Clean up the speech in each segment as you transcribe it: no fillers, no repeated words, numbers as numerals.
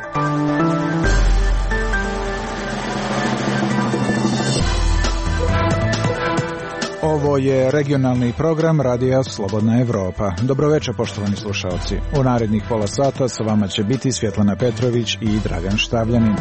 Ovo je regionalni program Radija Slobodna Evropa. Dobroveče, poštovani slušalci. U narednih pola sata sa vama će biti Svjetlana Petrović i Dragan Štavljanin.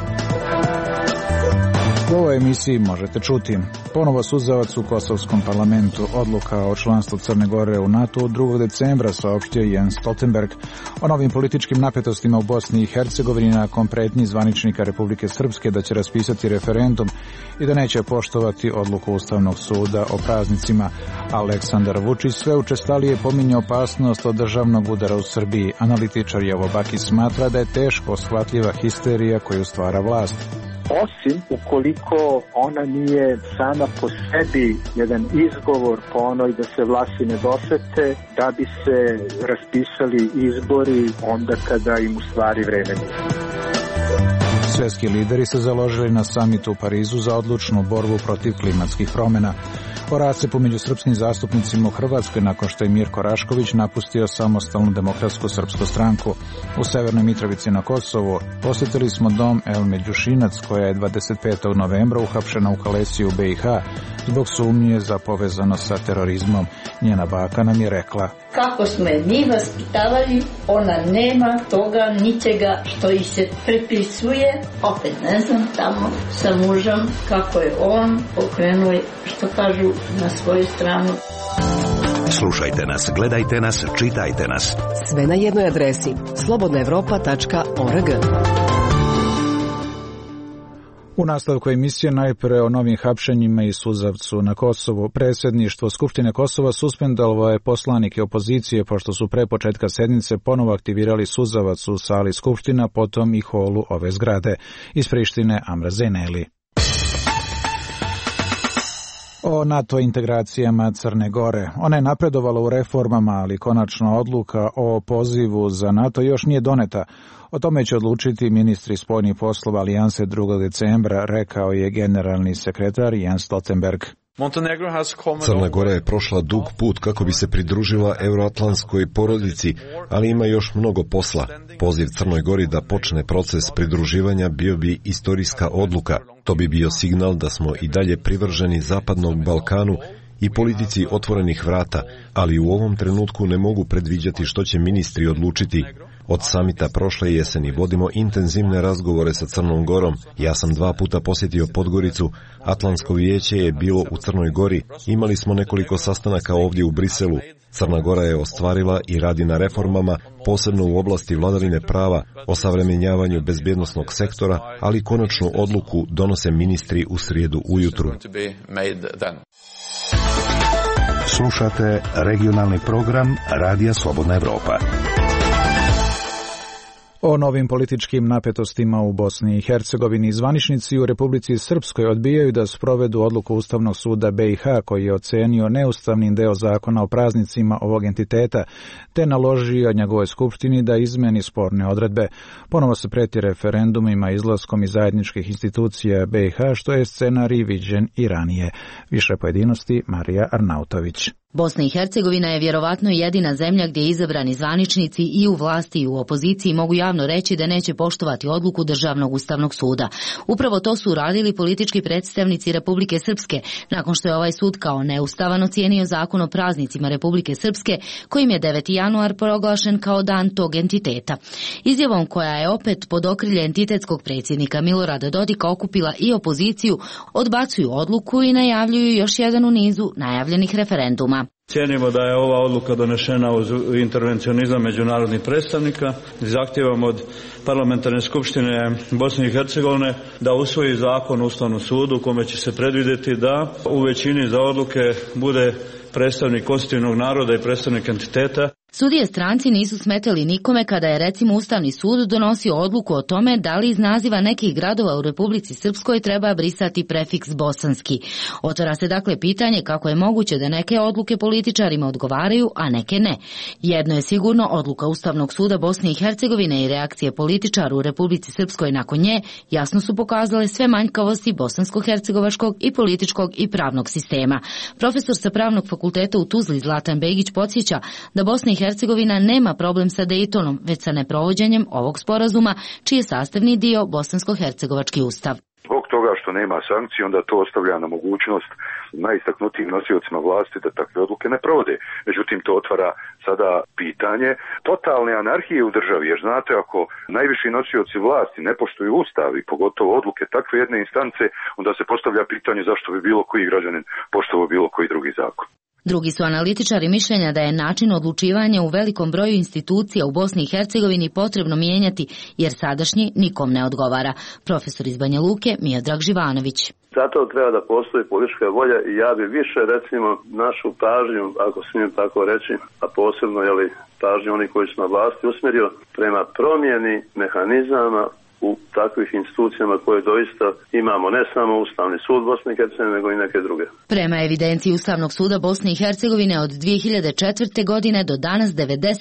U ovoj emisiji možete čuti ponovo suzavac u Kosovskom parlamentu. Odluka o članstvu Crne Gore u NATO 2. decembra saopštio Jens Stoltenberg. O novim političkim napetostima u Bosni i Hercegovini nakon pretnji zvaničnika Republike Srpske da će raspisati referendum i da neće poštovati odluku Ustavnog suda o praznicima. Aleksandar Vučić sve učestalije pominje opasnost od državnog udara u Srbiji. Analitičar Jovo Bakić smatra da je teško shvatljiva histerija koju stvara vlast. Osim ukoliko ona nije sama po sebi jedan izgovor po onoj da se vlasti ne dosete, da bi se raspisali izbori onda kada im u stvari vreme nije. Svjetski lideri se založili na samitu u Parizu za odlučnu borbu protiv klimatskih promjena. O rascepu među srpskim zastupnicima u Hrvatskoj nakon što je Mirko Rašković napustio samostalnu demokratsku srpsku stranku. U Severnoj Mitrovici na Kosovu posjetili smo dom Elme Đušinac, koja je 25. novembra uhapšena u Kalesiji u BiH zbog sumnje za povezano sa terorizmom. Njena baka nam je rekla: kako smo je mi vaspitavali, ona nema toga ničega što ih se pripisuje. Opet ne znam tamo sa mužem kako je on pokrenuo, što kažu, na svoju stranu. Slušajte nas, gledajte nas, čitajte nas. Sve na jednoj adresi slobodnaevropa.org. U nastavku emisije najpre o novim hapšenjima i suzavcu na Kosovu. Predsjedništvo Skupštine Kosova suspendovalo je poslanike opozicije pošto su pre početka sednice ponovo aktivirali suzavac u sali Skupština, potom i holu ove zgrade. Iz Prištine Amra Zeneli. O NATO integracijama Crne Gore. Ona je napredovala u reformama, ali konačna odluka o pozivu za NATO još nije doneta. O tome će odlučiti ministri spoljnih poslova Alijanse 2. decembra, rekao je generalni sekretar Jens Stoltenberg. Crna Gora je prošla dug put kako bi se pridružila euroatlantskoj porodici, ali ima još mnogo posla. Poziv Crnoj Gori da počne proces pridruživanja bio bi istorijska odluka. To bi bio signal da smo i dalje privrženi Zapadnom Balkanu i politici otvorenih vrata, ali u ovom trenutku ne mogu predviđati što će ministri odlučiti. Od samita prošle jeseni vodimo intenzivne razgovore sa Crnom Gorom. Ja sam 2 puta posjetio Podgoricu, Atlantsko vijeće je bilo u Crnoj Gori, imali smo nekoliko sastanaka ovdje u Briselu. Crna Gora je ostvarila i radi na reformama, posebno u oblasti vladavine prava, osavremenjavanju bezbjednosnog sektora, ali konačnu odluku donose ministri u srijedu ujutru. Slušate regionalni program Radija Slobodna Evropa. O novim političkim napetostima u Bosni i Hercegovini zvaničnici u Republici Srpskoj odbijaju da sprovedu odluku Ustavnog suda BiH koji je ocenio neustavnim deo zakona o praznicima ovog entiteta te naložio njegovoj skupštini da izmeni sporne odredbe. Ponovo se preti referendumima izlaskom iz zajedničkih institucija BiH, što je scenarij viđen i ranije. Više pojedinosti Marija Arnautović. Bosna i Hercegovina je vjerovatno jedina zemlja gdje izabrani zvaničnici i u vlasti i u opoziciji mogu javno reći da neće poštovati odluku Državnog ustavnog suda. Upravo to su uradili politički predstavnici Republike Srpske, nakon što je ovaj sud kao neustavan ocijenio zakon o praznicima Republike Srpske, kojim je 9. januar proglašen kao dan tog entiteta. Izjavom koja je opet pod okrilje entitetskog predsjednika Milorada Dodika okupila i opoziciju, odbacuju odluku i najavljuju još jedan u nizu najavljenih referenduma. Cijenimo da je ova odluka donešena uz intervencionizam međunarodnih predstavnika. Zahtijevamo od Parlamentarne skupštine Bosne i Hercegovine da usvoji zakon o Ustavnom sudu u kome će se predvidjeti da u većini za odluke bude predstavnik konstitutivnog naroda i predstavnik entiteta. Sudije stranci nisu smetali nikome kada je recimo Ustavni sud donosio odluku o tome da li iz naziva nekih gradova u Republici Srpskoj treba brisati prefiks bosanski. Otvara se dakle pitanje kako je moguće da neke odluke političarima odgovaraju, a neke ne. Jedno je sigurno, odluka Ustavnog suda Bosne i Hercegovine i reakcije političara u Republici Srpskoj nakon nje jasno su pokazale sve manjkavosti bosansko-hercegovačkog i političkog i pravnog sistema. Profesor sa Pravnog fakulteta u Tuzli Zlatan Begić podsjeća da Bosna i i Hercegovina nema problem sa Daytonom, već sa neprovođenjem ovog sporazuma, čiji je sastavni dio bosansko-hercegovački ustav. Zbog toga što nema sankcije, onda to ostavlja na mogućnost najistaknutijim nosiocima vlasti da takve odluke ne provode. Međutim, to otvara sada pitanje totalne anarhije u državi, jer znate, ako najviši nosioci vlasti ne poštuju ustav i pogotovo odluke takve jedne instance, onda se postavlja pitanje zašto bi bilo koji građanin poštovao bilo koji drugi zakon. Drugi su analitičari mišljenja da je način odlučivanja u velikom broju institucija u Bosni i Hercegovini potrebno mijenjati, jer sadašnji nikom ne odgovara. Profesor iz Banja Luke, Miodrag Živanović. Zato treba da postoji politička volja i ja bi više, recimo, našu pažnju, ako smijem tako reći, a posebno pažnju oni koji su na vlasti, usmjerio prema promjeni mehanizama u takvih institucijama koje doista imamo, ne samo Ustavni sud Bosne i Hercegovine, nego i neke druge. Prema evidenciji Ustavnog suda Bosne i Hercegovine od 2004. godine do danas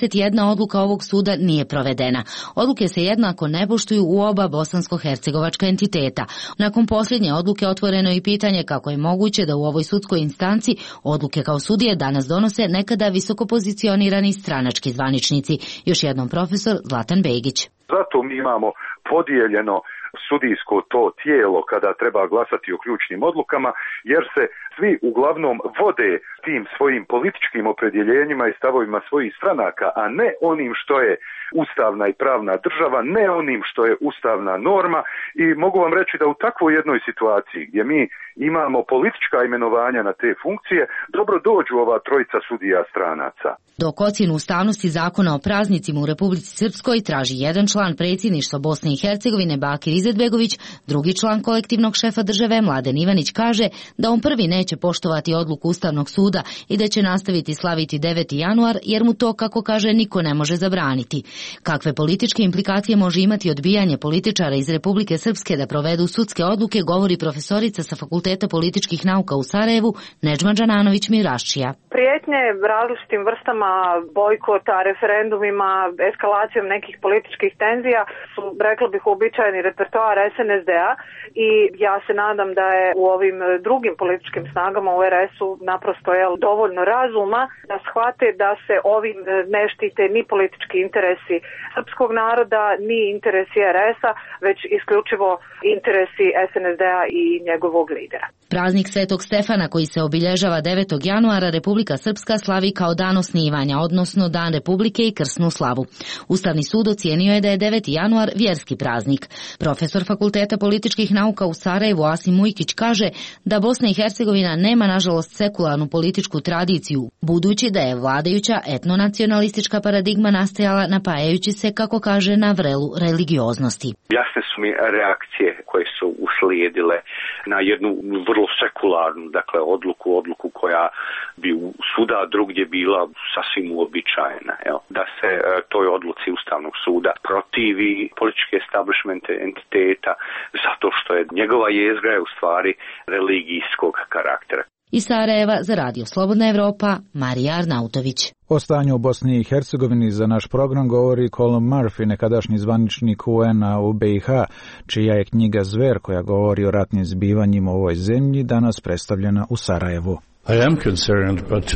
91 odluka ovog suda nije provedena. Odluke se jednako ne poštuju u oba bosansko-hercegovačka entiteta. Nakon posljednje odluke otvoreno je pitanje kako je moguće da u ovoj sudskoj instanci odluke kao sudije danas donose nekada visoko pozicionirani stranački zvaničnici. Još jednom profesor Zlatan Begić. Zato mi imamo podijeljeno sudijsko to tijelo kada treba glasati o ključnim odlukama, jer se svi uglavnom vode tim svojim političkim opredjeljenjima i stavovima svojih stranaka, a ne onim što je ustavna i pravna država, ne onim što je ustavna norma. I mogu vam reći da u takvoj jednoj situaciji gdje mi imamo politička imenovanja na te funkcije, dobro dođu ova trojica sudija stranaca. Dok ocjenu ustavnosti zakona o praznicima u Republici Srpskoj traži jedan član predsjedništva Bosne i Hercegovine Bakir Izetbegović, drugi član kolektivnog šefa države Mladen Ivanić kaže da on prvi neće poštovati odluku Ustavnog suda i da će nastaviti slaviti 9. januar jer mu to, kako kaže, niko ne može zabraniti. Kakve političke implikacije može imati odbijanje političara iz Republike Srpske da provedu sudske odluke, govori profesorica sa Fakulteta političkih nauka u Sarajevu Nedžma Džananović-Miraščija. Prijetnje različitim vrstama bojkota, referendumima, eskalacijom nekih političkih tenzija su, rekla bih, uobičajeni repertoar SNSD-a i ja se nadam da je u ovim drugim političkim snagama u RS-u naprosto dovoljno razuma da shvate da se ovim ne štite ni politički interesi srpskog naroda, ni interesi RS-a, već isključivo interesi SNSD-a i njegovog lidera. Praznik Svetog Stefana, koji se obilježava 9. januara, Republika Srpska slavi kao dan osnivanja, odnosno dan Republike i krsnu slavu. Ustavni sud ocijenio je da je 9. januar vjerski praznik. Profesor Fakulteta političkih nauka u Sarajevu Asim Mujkić kaže da Bosna i Hercegovina nema, nažalost, sekularnu političku tradiciju, budući da je vladajuća etnonacionalistička paradigma nastajala napajajući se, kako kaže, na vrelu religioznosti. Jasne su mi reakcije koje su uslijedile na jednu vrlo sekularnu, dakle, odluku koja bi svuda drugdje bila sasvim uobičajena. Da se toj odluci Ustavnog suda protivi politički establishment entiteta zato što je njegova jezgra je u stvari religijskog karaktera. Iz Sarajeva za Radio Slobodna Evropa, Marija Arnautović. O stanju u Bosni i Hercegovini za naš program govori Colin Murphy, nekadašnji zvaničnik UN-a u BiH, čija je knjiga Zver, koja govori o ratnim zbivanjima u ovoj zemlji, danas predstavljena u Sarajevu. I am concerned, but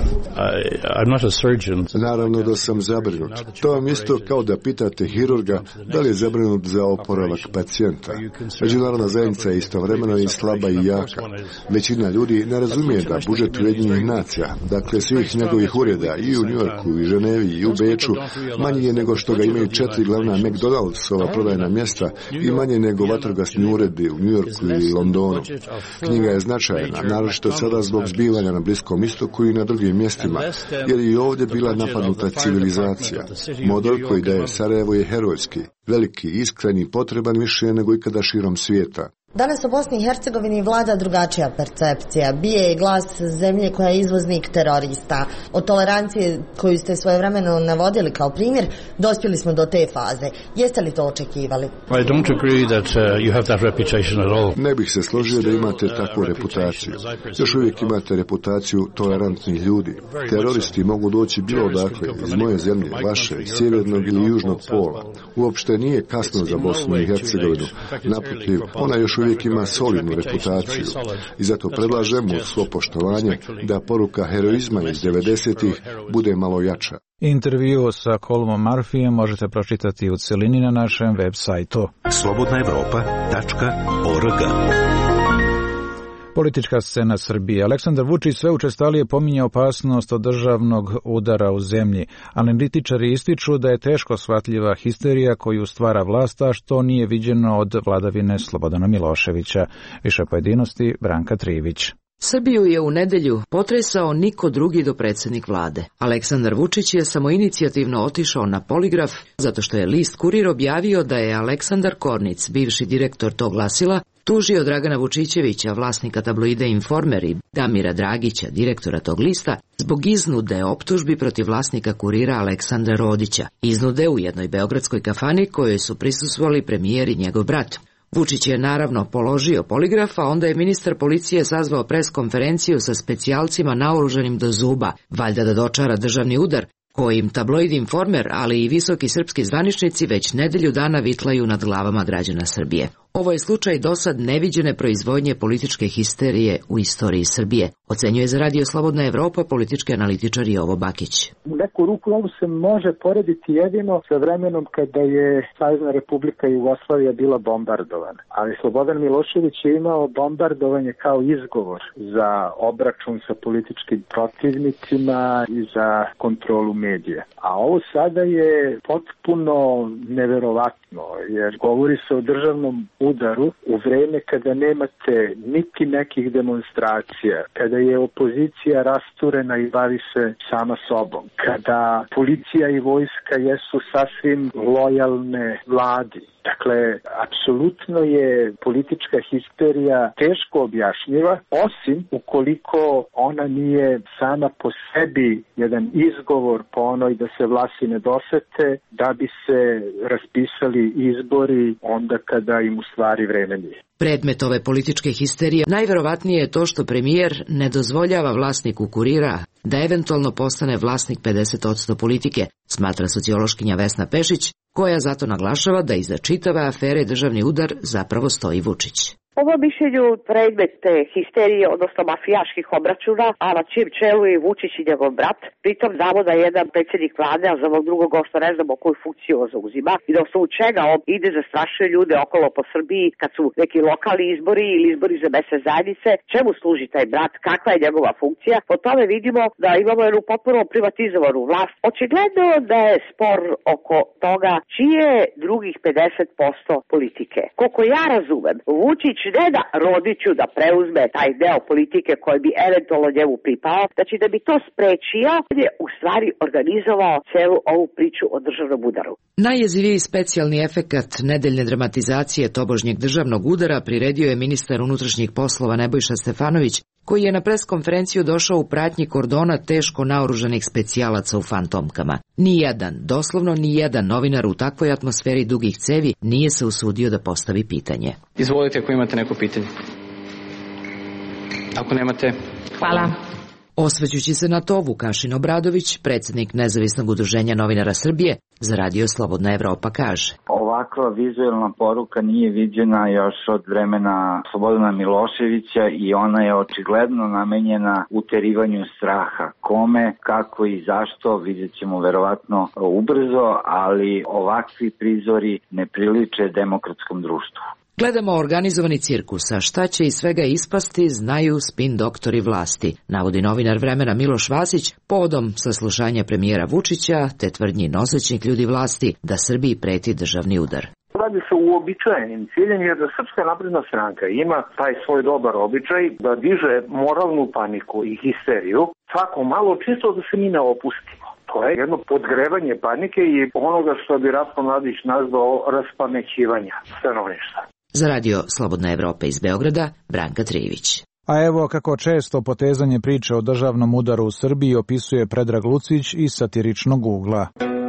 I'm not a surgeon. Naravno da sam zabrinut. To vam isto kao da pitate hirurga da li je zabrinut za oporavak pacijenta. Međunarodna zajednica je istovremeno i slaba i jaka. Većina ljudi ne razumije da budžet Ujedinjenih nacija, dakle svih njegovih ureda i u Njujorku, i Ženevi, i u Beču, manji je nego što ga imaju 4 glavna McDonald'sova prodajna mjesta i manje nego vatrogasni uredi u Njujorku i Londonu. Knjiga je značajna, naročito sada zbog zbivanja na Bliskom istoku i na drugim mjestima, jer je i ovdje bila napadnuta civilizacija. Model koji daje Sarajevo je herojski, veliki, iskren i potreban više nego ikada širom svijeta. Danas u Bosni i Hercegovini vlada drugačija percepcija. Bije je glas zemlje koja je izvoznik terorista. Od tolerancije koju ste svojevremeno navodili kao primjer, dospjeli smo do te faze. Jeste li to očekivali? I don't agree that you have that reputation at all. Ne bih se složio da imate takvu reputaciju. Još uvijek imate reputaciju tolerantnih ljudi. Teroristi mogu doći bilo odakle, iz moje zemlje, vaše, sjevernog ili južnog pola. Uopšte nije kasno za Bosnu i Hercegovinu. Naprotiv, ona još uvijek ima solidnu reputaciju i zato predlažemo svo poštovanje da poruka heroizma iz 90-ih bude malo jača. Intervju sa Colmom Murphyjem možete pročitati u celini na našem web sajtu. slobodnaevropa.org. Politička scena Srbije. Aleksandar Vučić sve učestalije pominje opasnost od državnog udara u zemlji. Analitičari ističu da je teško shvatljiva histerija koju stvara vlast, a što nije viđeno od vladavine Slobodana Miloševića. Više pojedinosti Branka Trivić. Srbiju je u nedelju potresao niko drugi do predsjednik vlade. Aleksandar Vučić je samoinicijativno otišao na poligraf zato što je list Kurir objavio da je Aleksandar Kornic, bivši direktor tog glasila, tužio Dragana Vučićevića, vlasnika tabloida Informer, i Damira Dragića, direktora tog lista, zbog iznude optužbi protiv vlasnika Kurira Aleksandra Rodića. Iznude u jednoj beogradskoj kafani kojoj su prisustvovali premijer i njegov brat. Vučić je naravno položio poligraf, a onda je ministar policije sazvao preskonferenciju sa specijalcima naoružanim do zuba, valjda da dočara državni udar, kojim tabloid Informer, ali i visoki srpski zvaničnici već nedelju dana vitlaju nad glavama građana Srbije. Ovo je slučaj dosad neviđene proizvodnje političke histerije u istoriji Srbije, ocenjuje za Radio Slobodna Evropa politički analitičar Jovo Bakić. U neku ruku ovo se može porediti jedino sa vremenom kada je Savezna Republika Jugoslavija bila bombardovana. Ali Slobodan Milošević je imao bombardovanje kao izgovor za obračun sa političkim protivnicima i za kontrolu medija. A ovo sada je potpuno neverovatno, jer govori se o državnom udaru u vreme kada nemate niti nekih demonstracija, kada je opozicija rasturena i bavi se sama sobom, kada policija i vojska jesu sasvim lojalne vladi. Dakle, apsolutno je politička histerija teško objašnjiva, osim ukoliko ona nije sama po sebi jedan izgovor po onoj da se vlasti ne dosete, da bi se raspisali izbori onda kada im u stvari vreme nije. Predmet ove političke histerije najverovatnije je to što premijer ne dozvoljava vlasniku Kurira da eventualno postane vlasnik 50% politike, smatra sociološkinja Vesna Pešić, koja zato naglašava da iza čitave afere državni udar zapravo stoji Vučić. Po mišljenju predmet te histerije, odnosno mafijaških obračuna, a na čijem čelu je Vučić i njegov brat. Pritom znamo da je jedan predsjednik vlade, a za ovog drugog što ne znamo koju funkciju zauzima i da osnovu čega on ide zastrašuje ljude okolo po Srbiji kad su neki lokalni izbori ili izbori za mesne zajednice. Čemu služi taj brat, kakva je njegova funkcija? Po tome vidimo da imamo jednu potpuno privatizovanu vlast. Očigledno da je spor oko toga čije je drugih 50% politike. Koliko ja razumem, Vučić ne da Rodiću da preuzme taj deo politike koji bi eventualno njemu pripao, znači da bi to sprečio, je u stvari organizovao celu ovu priču o državnom udaru. Najjeziviji specijalni efekat nedeljne dramatizacije tobožnjeg državnog udara priredio je ministar unutrašnjih poslova Nebojša Stefanović, koji je na preskonferenciju došao u pratnji kordona teško naoružanih specijalaca u fantomkama. Nijedan, doslovno nijedan novinar u takvoj atmosferi dugih cevi nije se usudio da postavi pitanje. Izvolite ako imate neko pitanje. Ako nemate... Hvala. Osvećući se na to, Vukašin Obradović, predsjednik Nezavisnog udruženja novinara Srbije, za Radio Slobodna Evropa kaže: Ovakva vizualna poruka nije viđena još od vremena Slobodana Miloševića i ona je očigledno namenjena uterivanju straha. Kome, kako i zašto vidjet ćemo verovatno ubrzo, ali ovakvi prizori ne priliče demokratskom društvu. Gledamo organizovani cirkus, a šta će iz svega ispasti znaju spin doktori vlasti, navodi novinar Vremena Miloš Vasić povodom saslušanja premijera Vučića te tvrdnji nosećih ljudi vlasti da Srbiji preti državni udar. Radi se uobičajenim ciljem jer da Srpska napredna stranka ima taj svoj dobar običaj da diže moralnu paniku i histeriju svako malo čisto da se mi ne opustimo. To je jedno podgrevanje panike i onoga što bi Ratko Mladić nazvao raspamećivanja stanovništva. Za Radio Slobodna Evropa iz Beograda, Branka Trivić. A evo kako često potezanje priče o državnom udaru u Srbiji opisuje Predrag Lucić iz satiričnog ugla.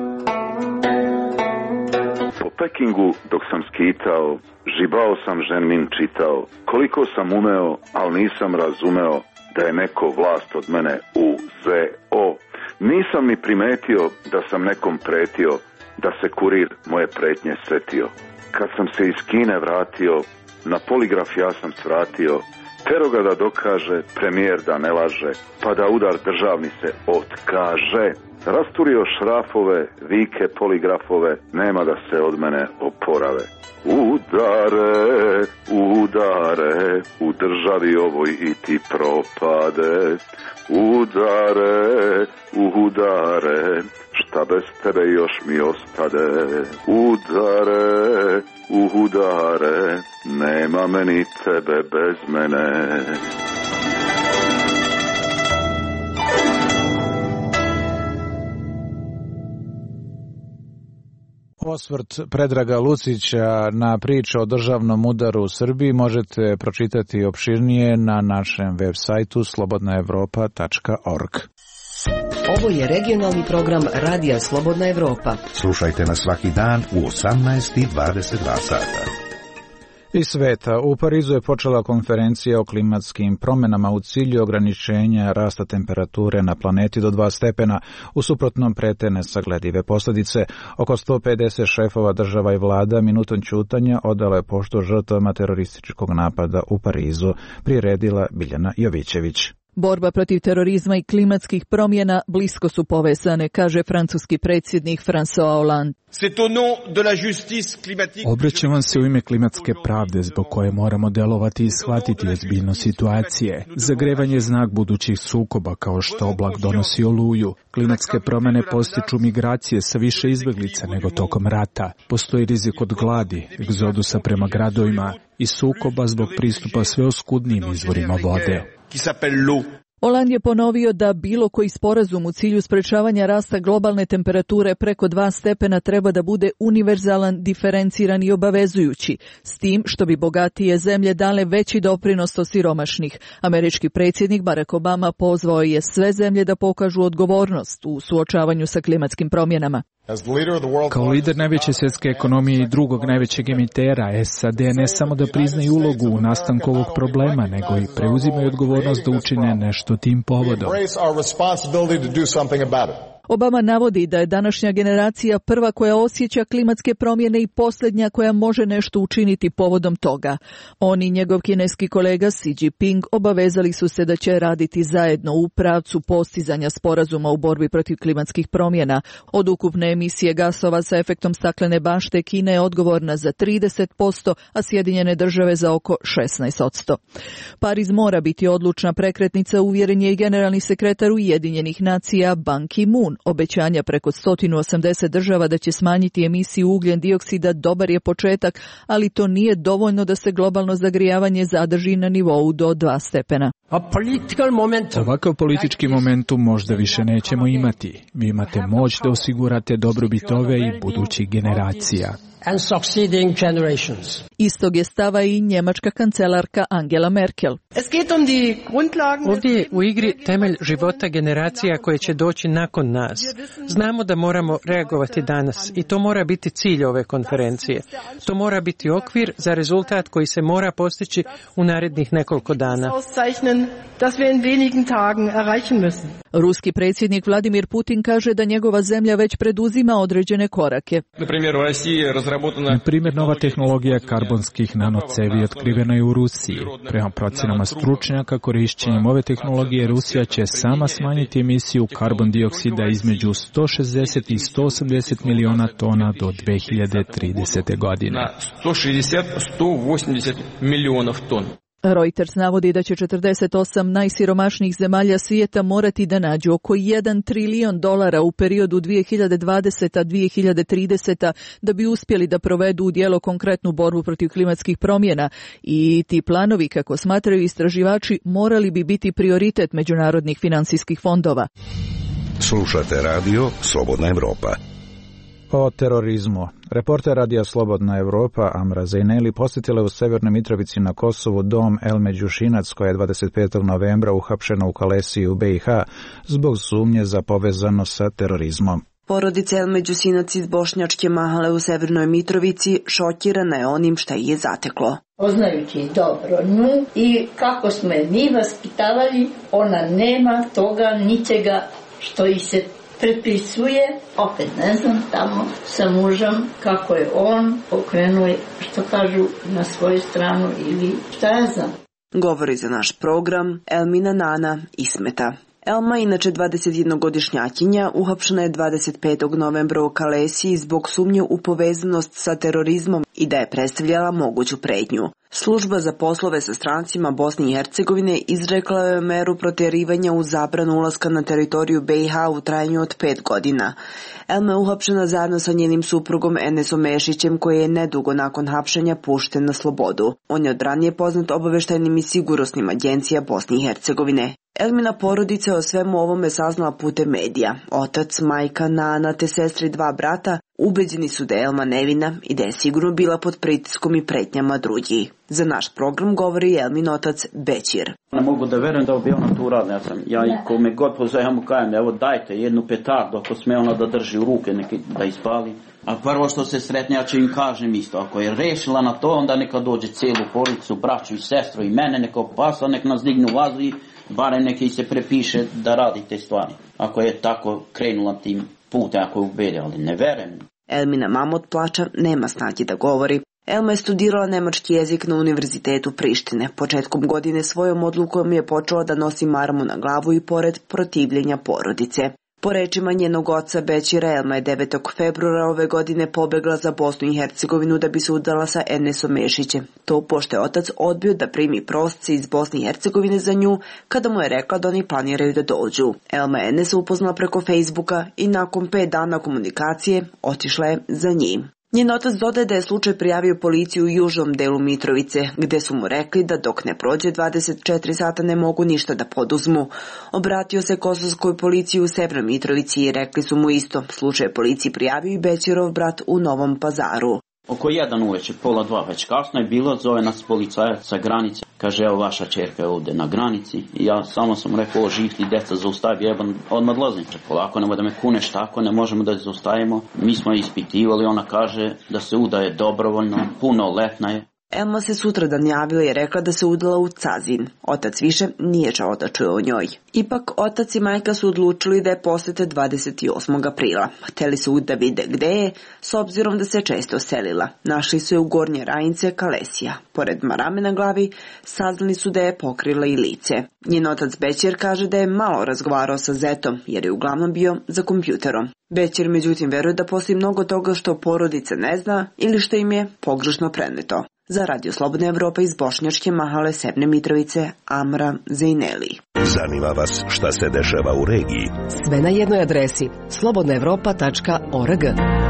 Po Pekingu dok sam skitao, žibao sam ženmin čitao, koliko sam umeo, ali nisam razumeo da je neko vlast od mene uzeo. Nisam ni primetio da sam nekom pretio, da se kurir moje pretnje setio. Kad sam se iz Kine vratio, na poligraf ja sam svratio. Pero ga da dokaže, premijer da ne laže, pa da udar državni se otkaže. Rasturio šrafove, vike poligrafove, nema da se od mene oporave. Udare, udare, u državi ovoj i ti propade. Udare, udare, šta bez tebe još mi ostade. Udare, udare, nema meni tebe bez mene. Osvrt Predraga Lucića na priču o državnom udaru u Srbiji možete pročitati opširnije na našem web sajtu slobodnaevropa.org. Ovo je regionalni program Radija Slobodna Evropa. Slušajte nas svaki dan u 18:22 sata. Iz sveta, u Parizu je počela konferencija o klimatskim promjenama u cilju ograničenja rasta temperature na planeti do 2 stepena, u suprotnom prete nesagledive posljedice. Oko 150 šefova država i vlada minutom ćutanja odalo je poštu žrtvama terorističkog napada u Parizu, priredila Biljana Jovićević. Borba protiv terorizma i klimatskih promjena blisko su povezane, kaže francuski predsjednik François Hollande. Obraćam vam se u ime klimatske pravde zbog koje moramo delovati i shvatiti ozbiljnost situacije. Zagrevanje je znak budućih sukoba kao što oblak donosi oluju. Klimatske promjene postiču migracije sa više izbjeglica nego tokom rata. Postoji rizik od gladi, egzodusa prema gradovima i sukoba zbog pristupa sve oskudnijim izvorima vode. Hollande je ponovio da bilo koji sporazum u cilju sprečavanja rasta globalne temperature preko 2 stepena treba da bude univerzalan, diferenciran i obavezujući, s tim što bi bogatije zemlje dale veći doprinos od siromašnih. Američki predsjednik Barack Obama pozvao je sve zemlje da pokažu odgovornost u suočavanju sa klimatskim promjenama. Kao lider najveće svjetske ekonomije i drugog najvećeg emitera, SAD ne samo da priznaju ulogu u nastanku ovog problema, nego i preuzimaju odgovornost da učine nešto tim povodom. Obama navodi da je današnja generacija prva koja osjeća klimatske promjene i posljednja koja može nešto učiniti povodom toga. On i njegov kineski kolega Xi Jinping obavezali su se da će raditi zajedno u pravcu postizanja sporazuma u borbi protiv klimatskih promjena. Od ukupne emisije gasova sa efektom staklene bašte Kina je odgovorna za 30%, a Sjedinjene države za oko 16%. Pariz mora biti odlučna prekretnica, uvjeren je i generalni sekretar Ujedinjenih nacija Ban Ki-moon. Obećanja preko 180 država da će smanjiti emisiju ugljen dioksida dobar je početak, ali to nije dovoljno da se globalno zagrijavanje zadrži na nivou do 2 stepena. Ovakav politički momentum možda više nećemo imati. Vi imate moć da osigurate dobrobit ove i budućih generacija. Istog je stava i njemačka kancelarka Angela Merkel. Ovdje je u igri temelj života generacija koje će doći nakon nas. Znamo da moramo reagovati danas i to mora biti cilj ove konferencije. To mora biti okvir za rezultat koji se mora postići u narednih nekoliko dana. Ruski predsjednik Vladimir Putin kaže da njegova zemlja već preduzima određene korake. Na primjer, nova tehnologija karbonskih nanocevi otkrivena je u Rusiji. Prema procjenama stručnjaka, korišćenjem ove tehnologije Rusija će sama smanjiti emisiju karbon dioksida između 160 i 180 miliona tona do 2030. godine. 160-180 miliona tona. Reuters navodi da će 48 najsiromašnijih zemalja svijeta morati da nađu oko $1 trilion u periodu 2020-2030 da bi uspjeli da provedu u djelo konkretnu borbu protiv klimatskih promjena i ti planovi, kako smatraju istraživači, morali bi biti prioritet međunarodnih financijskih fondova. Slušate radio Slobodna Evropa. O terorizmu. Reporter Radija Slobodna Evropa Amra Zejneli posjetila u Severnoj Mitrovici na Kosovu dom El Međušinac, koja je 25. novembra uhapšena u Kalesiji u BiH zbog sumnje za povezano sa terorizmom. Porodica El Međusinac iz Bošnjačke Mahale u Severnoj Mitrovici šokirana je onim šta je zateklo. Poznajući dobro nju i kako smo je mi vaspitavali, ona nema toga ničega što ih se prepisuje, opet ne znam, tamo sa mužem, kako je on okrenuo, što kažu, na svoju stranu ili šta ja znam. Govori za naš program Elmina Nana Ismeta. Elma, inače 21-godišnjakinja, uhapšena je 25. novembra u Kalesiji zbog sumnje u povezanost sa terorizmom i da je predstavljala moguću pretnju. Služba za poslove sa strancima Bosne i Hercegovine izrekla je meru protjerivanja u zabranu ulaska na teritoriju BiH u trajanju od 5 godina. Elma je uhapšena zajedno sa njenim suprugom Enesom Mešićem, koji je nedugo nakon hapšenja pušten na slobodu. On je od ranije poznat obaveštajnim i sigurnosnim agencija Bosne i Hercegovine. Elmina porodica o svemu ovome saznala putem medija. Otac, majka, nana te sestri 2 brata ubeđeni su da je Elma nevina i da je sigurno bila pod pritiskom i pretnjama drugih. Za naš program govori Elmin otac Bećir. Ne mogu da verujem da bi ona to uradila. Ja i kome god pozovem kajem, evo dajte jednu petardu ako sme ona da drži u ruke, da ispali. A prvo što se sretne, ja ću im kažem isto, ako je rešila na to, onda neka dođe cijelu porodicu, braću i sestru i mene, neka opasa, nek nas dignu vazu i barem neki se prepiše da radi te stvari. Ako je tako krenula tim putem, ako je ubedila, ali ne verujem. Elmina mama od plača nema snage da govori. Elma je studirala nemački jezik na Univerzitetu Prištine. Početkom godine svojom odlukom je počela da nosi marmu na glavu i pored protivljenja porodice. Po rečima njenog oca Bećira, Elma je 9. februara ove godine pobegla za Bosnu i Hercegovinu da bi se udala sa Enesom Mešićem. To pošto je otac odbio da primi prosce iz Bosne i Hercegovine za nju kada mu je rekla da oni planiraju da dođu. Elma je Enesa upoznala preko Facebooka i nakon 5 dana komunikacije otišla je za njim. Njen otac dodaje da je slučaj prijavio policiju u južnom delu Mitrovice, gde su mu rekli da dok ne prođe 24 sata ne mogu ništa da poduzmu. Obratio se kosovskoj policiji u Severnoj Mitrovici i rekli su mu isto. Slučaj policiji prijavio i Bećirov brat u Novom Pazaru. Oko 1 uveče, 1:30 već kasno je bilo, zove nas policajac sa granice. Kaže, evo vaša čerka je ovdje na granici. I ja samo sam rekao, živti djeca, zaustavi, odmah odlazim. Polako, nemoj da me kuneš tako, ne možemo da je zaustavimo. Mi smo ispitivali, ona kaže da se udaje dobrovoljno, punoletna je. Elma se sutradan javila i rekla da se udala u Cazin. Otac više nije čao da čuje o njoj. Ipak, otac i majka su odlučili da je posete 28. aprila. Hteli su da vide gde je, s obzirom da se često selila. Našli su je u Gornje Rajince, Kalesija. Pored marame na glavi, saznali su da je pokrila i lice. Njen otac Bećir kaže da je malo razgovarao sa zetom, jer je uglavnom bio za kompjuterom. Bećir međutim veruje da postoji mnogo toga što porodica ne zna ili što im je pogrešno preneto. Za Radio Slobodna Evropa iz Bošnjačke Mahale, Severne Mitrovice, Amra Zejneli. Zanima vas šta se dešava u regiji? Sve na jednoj adresi slobodnaevropa.org.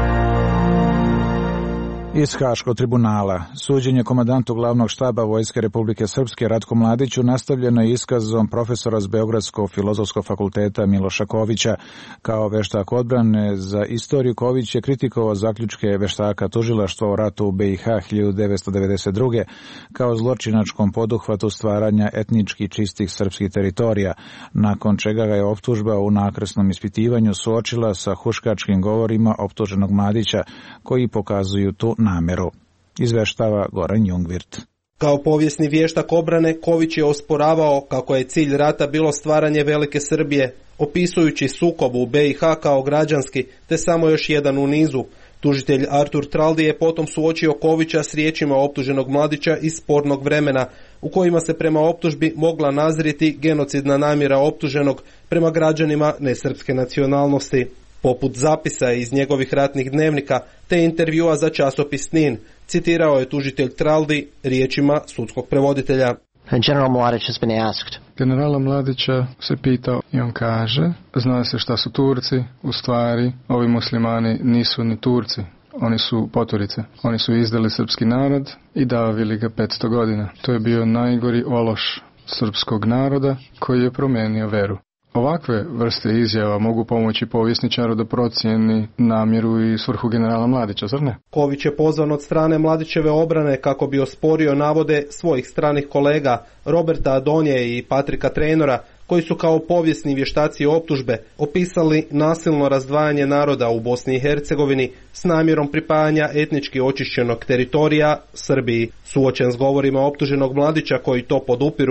Iz Haškog tribunala. Suđenje komandantu glavnog štaba Vojske Republike Srpske Ratku Mladiću nastavljeno je iskazom profesora s Beogradskog filozofskog fakulteta Miloša Kovića. Kao veštak odbrane za istoriju, Ković je kritikovao zaključke veštaka tužilaštva o ratu u BiH 1992. kao zločinačkom poduhvatu stvaranja etnički čistih srpskih teritorija, nakon čega ga je optužba u nakresnom ispitivanju suočila sa huškačkim govorima optuženog Mladića koji pokazuju tu nameru. Izveštava Goran Jungvirt. Kao povijesni vještak obrane, Ković je osporavao kako je cilj rata bilo stvaranje Velike Srbije, opisujući sukob u BiH kao građanski, te samo još jedan u nizu. Tužitelj Artur Traldi je potom suočio Kovića s riječima optuženog Mladića iz spornog vremena, u kojima se prema optužbi mogla nazrijeti genocidna namjera optuženog prema građanima nesrpske nacionalnosti. Poput zapisa iz njegovih ratnih dnevnika te intervjua za časopis NIN, citirao je tužitelj Traldi riječima sudskog prevoditelja. Generala Mladića se pitao i on kaže, zna se šta su Turci, u stvari ovi muslimani nisu ni Turci, oni su poturice. Oni su izdali srpski narod i davili ga 500 godina. To je bio najgori ološ srpskog naroda koji je promijenio veru. Ovakve vrste izjava mogu pomoći povjesničaru da procijeni namjeru i svrhu generala Mladića, zar ne? Ković je pozvan od strane Mladićeve obrane kako bi osporio navode svojih stranih kolega Roberta Adonije i Patrika Trenora, koji su kao povijesni vještaci optužbe opisali nasilno razdvajanje naroda u Bosni i Hercegovini s namjerom pripajanja etnički očišćenog teritorija Srbiji. Suočen s govorima optuženog Mladića koji to podupiru,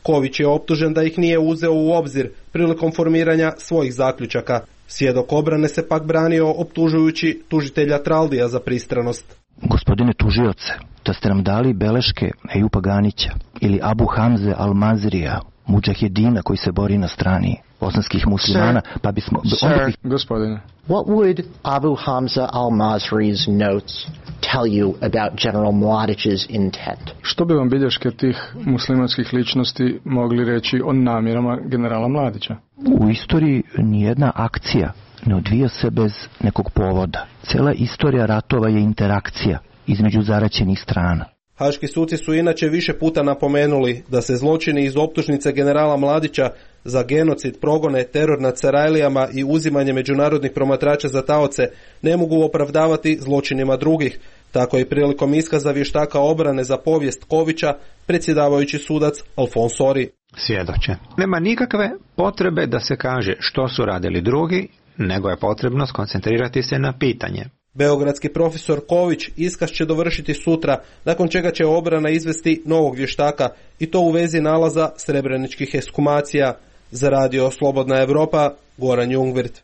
Ković je optužen da ih nije uzeo u obzir prilikom formiranja svojih zaključaka. Svjedok obrane se pak branio optužujući tužitelja Traldija za pristranost. Gospodine tužioce, da ste nam dali beleške Ejupa Ganića ili Abu Hamze al-Mazrija, mudžahedina koji se bori na strani bosanskih muslimana, pa bismo... Gospodine. What would Abu Hamza al-Mazri's notes tell you about General Mladić's intent? Što bi vam bilješke tih muslimanskih ličnosti mogli reći o namjerama generala Mladića? U istoriji nijedna akcija ne odvija se bez nekog povoda. Cijela istorija ratova je interakcija između zaraćenih strana. Haški suci su inače više puta napomenuli da se zločini iz optužnice generala Mladića za genocid, progone, teror nad Sarajlijama i uzimanje međunarodnih promatrača za taoce ne mogu opravdavati zločinima drugih. Tako i prilikom iskaza vještaka obrane za povijest Kovića, predsjedavajući sudac Alfons Ori. Svjedoče. Nema nikakve potrebe da se kaže što su radili drugi, nego je potrebno skoncentrirati se na pitanje. Beogradski profesor Ković iskaz će dovršiti sutra, nakon čega će obrana izvesti novog vještaka i to u vezi nalaza srebreničkih ekshumacija. Za radio Slobodna Evropa, Goran Jungwirth.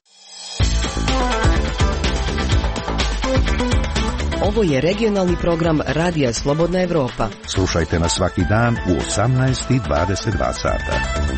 Ovo je regionalni program Radija Slobodna Evropa. Slušajte nas svaki dan u 18:22 sata.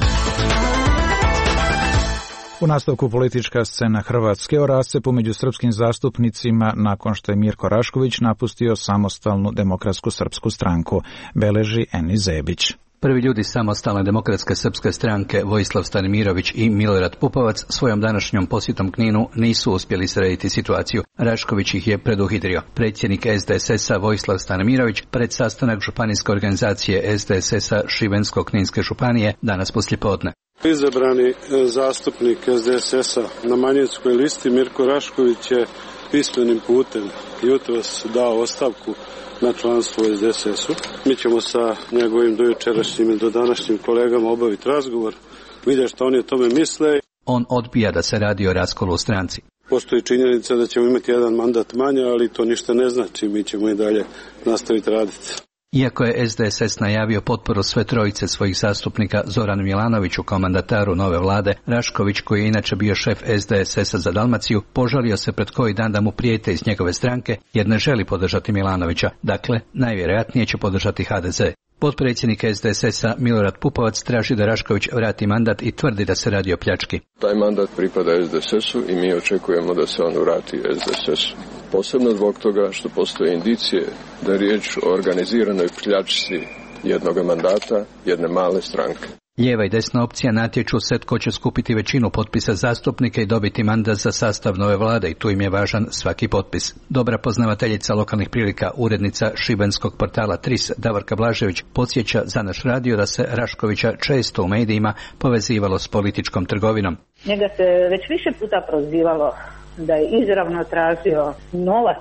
U nastavku politička scena Hrvatske o rascepu među srpskim zastupnicima nakon što je Mirko Rašković napustio samostalnu demokratsku srpsku stranku, beleži Eni Zebić. Prvi ljudi samostalne demokratske srpske stranke Vojislav Stanimirović i Milorad Pupovac svojom današnjom posjetom Kninu nisu uspjeli srediti situaciju. Rašković ih je preduhitrio. Predsjednik SDSS-a Vojislav Stanimirović pred sastanak županijske organizacije SDSS-a Šibensko-kninske županije danas poslijepodne. Izabrani zastupnik SDSS-a na manjinskoj listi Mirko Rašković je pismenim putem jutros dao ostavku na članstvo u SDSS-u. Mi ćemo sa njegovim dojučerašnjim i do današnjim kolegama obaviti razgovor, vidjeti što oni o tome misle. On odbija da se radi o raskolu u stranci. Postoji činjenica da ćemo imati jedan mandat manje, ali to ništa ne znači, mi ćemo i dalje nastaviti raditi. Iako je SDSS najavio potporu sve trojice svojih zastupnika Zoranu Milanoviću kao mandataru nove vlade, Rašković, koji je inače bio šef SDSS-a za Dalmaciju, požalio se pred koji dan da mu prijete iz njegove stranke jer ne želi podržati Milanovića. Dakle, najvjerojatnije će podržati HDZ. Potpredsjednik SDSS-a Milorad Pupovac traži da Rašković vrati mandat i tvrdi da se radi o pljački. Taj mandat pripada SDSS-u i mi očekujemo da se on vrati SDSS-u. Posebno zbog toga što postoje indicije da je riječ o organiziranoj pljačci jednog mandata, jedne male stranke. Lijeva i desna opcija natječu se tko će skupiti većinu potpisa zastupnika i dobiti mandat za sastav nove vlade i tu im je važan svaki potpis. Dobra poznavateljica lokalnih prilika, urednica šibenskog portala TRIS Davorka Blažević podsjeća za naš radio da se Raškovića često u medijima povezivalo s političkom trgovinom. Njega se već više puta prozivalo da je izravno tražio novac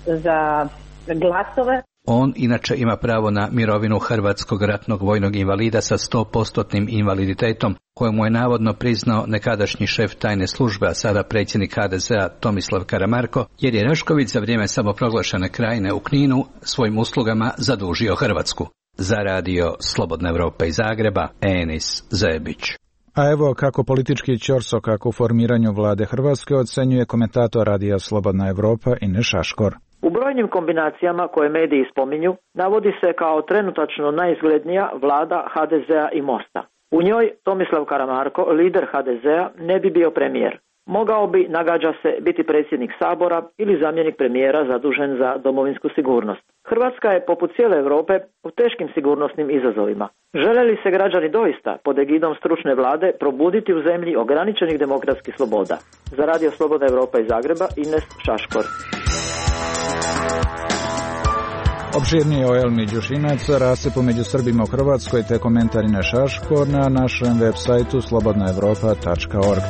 za glasove. On inače ima pravo na mirovinu hrvatskog ratnog vojnog invalida sa 100% invaliditetom, kojemu je navodno priznao nekadašnji šef tajne službe, a sada predsjednik HDZ-a Tomislav Karamarko, jer je Rašković za vrijeme samoproglašene krajine u Kninu svojim uslugama zadužio Hrvatsku. Za radio Slobodna Evropa iz Zagreba, Enis Zebić. A evo kako politički ćorsokak u formiranju vlade Hrvatske ocenjuje komentator radija Slobodna Evropa Ines Šaškor. U brojnim kombinacijama koje mediji spominju, navodi se kao trenutačno najizglednija vlada HDZ-a i Mosta. U njoj Tomislav Karamarko, lider HDZ-a, ne bi bio premijer. Mogao bi, nagađa se, biti predsjednik Sabora ili zamjenik premijera zadužen za domovinsku sigurnost. Hrvatska je, poput cijele Europe, u teškim sigurnosnim izazovima. Žele li se građani doista, pod egidom stručne vlade, probuditi u zemlji ograničenih demokratskih sloboda? Za radio Slobodna Evropa iz Zagreba, Ines Šaškor. Opširnije o Elmi Đušinac, rascepu među Srbima u Hrvatskoj te komentar Ines Šaškor na našem web sajtu slobodnaevropa.org.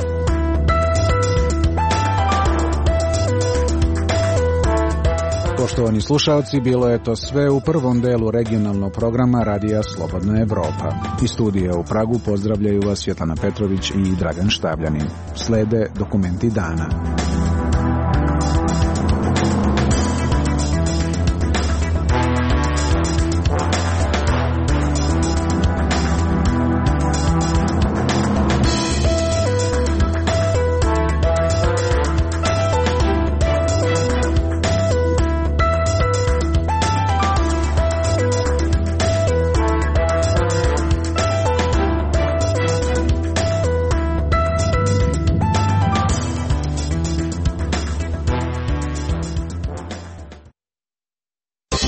Poštovani slušalci, bilo je to sve u prvom delu regionalnog programa Radija Slobodna Evropa. Iz studija u Pragu pozdravljaju vas Svjetlana Petrović i Dragan Štabljanin. Slede dokumenti dana.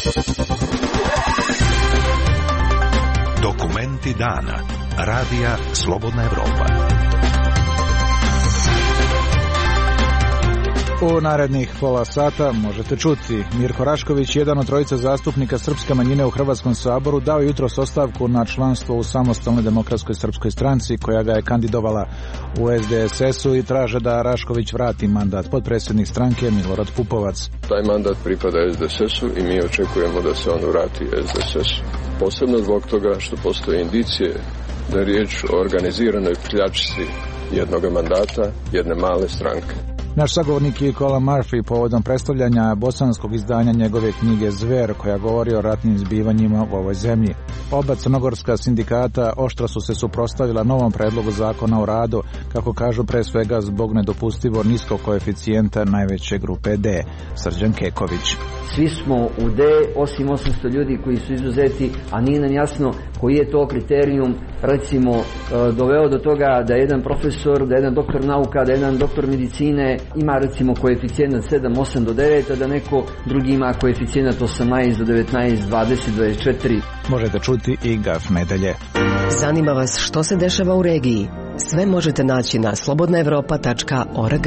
Dokumenti dana. Radija Slobodna Evropa. U narednih pola sata možete čuti: Mirko Rašković, jedan od trojice zastupnika srpske manjine u Hrvatskom saboru, dao je jutros ostavku na članstvo u Samostalnoj demokratskoj srpskoj stranci koja ga je kandidovala u SDSS-u i traže da Rašković vrati mandat. Potpredsjednik stranke Milorad Pupovac: Taj mandat pripada SDSS-u i mi očekujemo da se on vrati SDSS-u. Posebno zbog toga što postoje indicije da je riječ o organiziranoj pljačci jednog mandata, jedne male stranke. Naš sagovornik je Colin Murphy povodom predstavljanja bosanskog izdanja njegove knjige Zver, koja govori o ratnim zbivanjima u ovoj zemlji. Oba crnogorska sindikata oštro su se suprotstavila novom predlogu zakona o radu, kako kažu pre svega zbog nedopustivo niskog koeficijenta najveće grupe D. Srđan Keković: Svi smo u D, osim 800 ljudi koji su izuzeti, a nije nam jasno koji je to kriterijum, recimo, doveo do toga da jedan profesor, da jedan doktor nauka, da jedan doktor medicine ima recimo koeficijent od 7, 8 do 9, a da neko drugi ima koeficijent od 18 do 19, 20, 24. Možete čuti i Gaf nedelje. Zanima vas što se dešava u regiji? Sve možete naći na slobodnaevropa.org.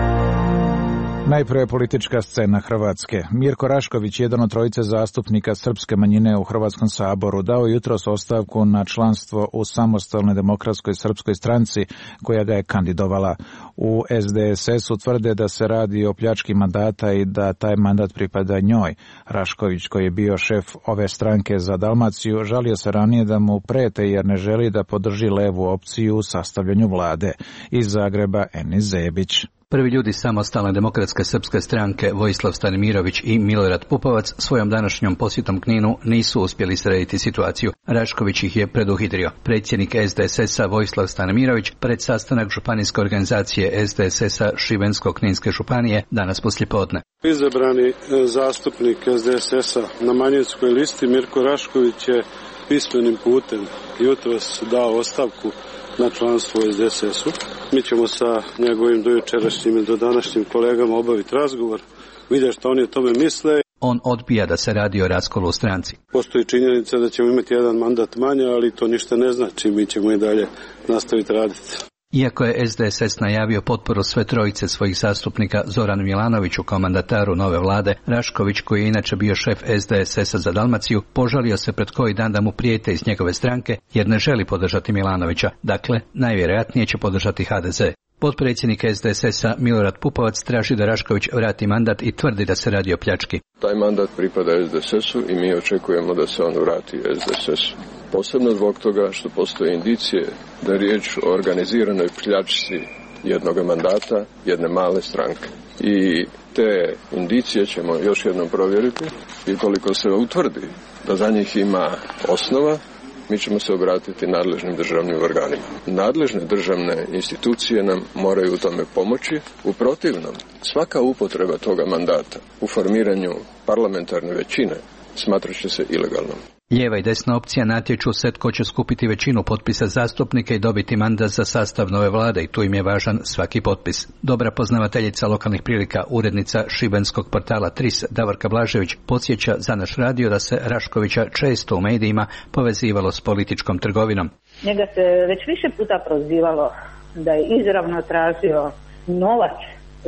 Najprije politička scena Hrvatske. Mirko Rašković, jedan od trojice zastupnika srpske manjine u Hrvatskom saboru, dao jutros ostavku na članstvo u Samostalnoj demokratskoj srpskoj stranci koja ga je kandidovala. U SDSS-u tvrde da se radi o pljački mandata i da taj mandat pripada njoj. Rašković, koji je bio šef ove stranke za Dalmaciju, žalio se ranije da mu prete jer ne želi da podrži levu opciju u sastavljanju vlade. Iz Zagreba Enis Zebić. Prvi ljudi Samostalne demokratske srpske stranke Vojislav Stanimirović i Milorad Pupovac svojom današnjom posjetom Kninu nisu uspjeli srediti situaciju. Rašković ih je preduhitrio. Predsjednik SDSS-a Vojislav Stanimirović pred sastanak županijske organizacije SDSS-a Šibensko-kninske županije danas poslijepodne. Izabrani zastupnik SDSS-a na manjinskoj listi Mirko Rašković je pismenim putem jutros dao ostavku na članstvo u SDSS-u. Mi ćemo sa njegovim dojučerašnjim i do današnjim kolegama obaviti razgovor, vidjeti što oni o tome misle. On odbija da se radi o raskolu u stranci. Postoji činjenica da ćemo imati jedan mandat manje, ali to ništa ne znači, mi ćemo i dalje nastaviti raditi. Iako je SDSS najavio potporu sve trojice svojih zastupnika Zoranu Milanoviću kao mandataru nove vlade, Rašković, koji je inače bio šef SDSS-a za Dalmaciju, požalio se pred koji dan da mu prijete iz njegove stranke jer ne želi podržati Milanovića. Dakle, najvjerojatnije će podržati HDZ. Potpredsjednik SDSS-a Milorad Pupovac traži da Rašković vrati mandat i tvrdi da se radi o pljački. Taj mandat pripada SDSS-u i mi očekujemo da se on vrati SDSS-u. Posebno zbog toga što postoje indicije da je riječ o organiziranoj pljačci jednog mandata, jedne male stranke. I te indicije ćemo još jednom provjeriti i koliko se utvrdi da za njih ima osnova, mi ćemo se obratiti nadležnim državnim organima. Nadležne državne institucije nam moraju u tome pomoći. U protivnom, svaka upotreba toga mandata u formiranju parlamentarne većine smatrat će se ilegalnom. Lijeva i desna opcija natječu se tko će skupiti većinu potpisa zastupnika i dobiti mandat za sastav nove vlade i tu im je važan svaki potpis. Dobra poznavateljica lokalnih prilika, urednica šibenskog portala TRIS Davorka Blažević podsjeća za naš radio da se Raškovića često u medijima povezivalo s političkom trgovinom. Njega se već više puta prozivalo da je izravno tražio novac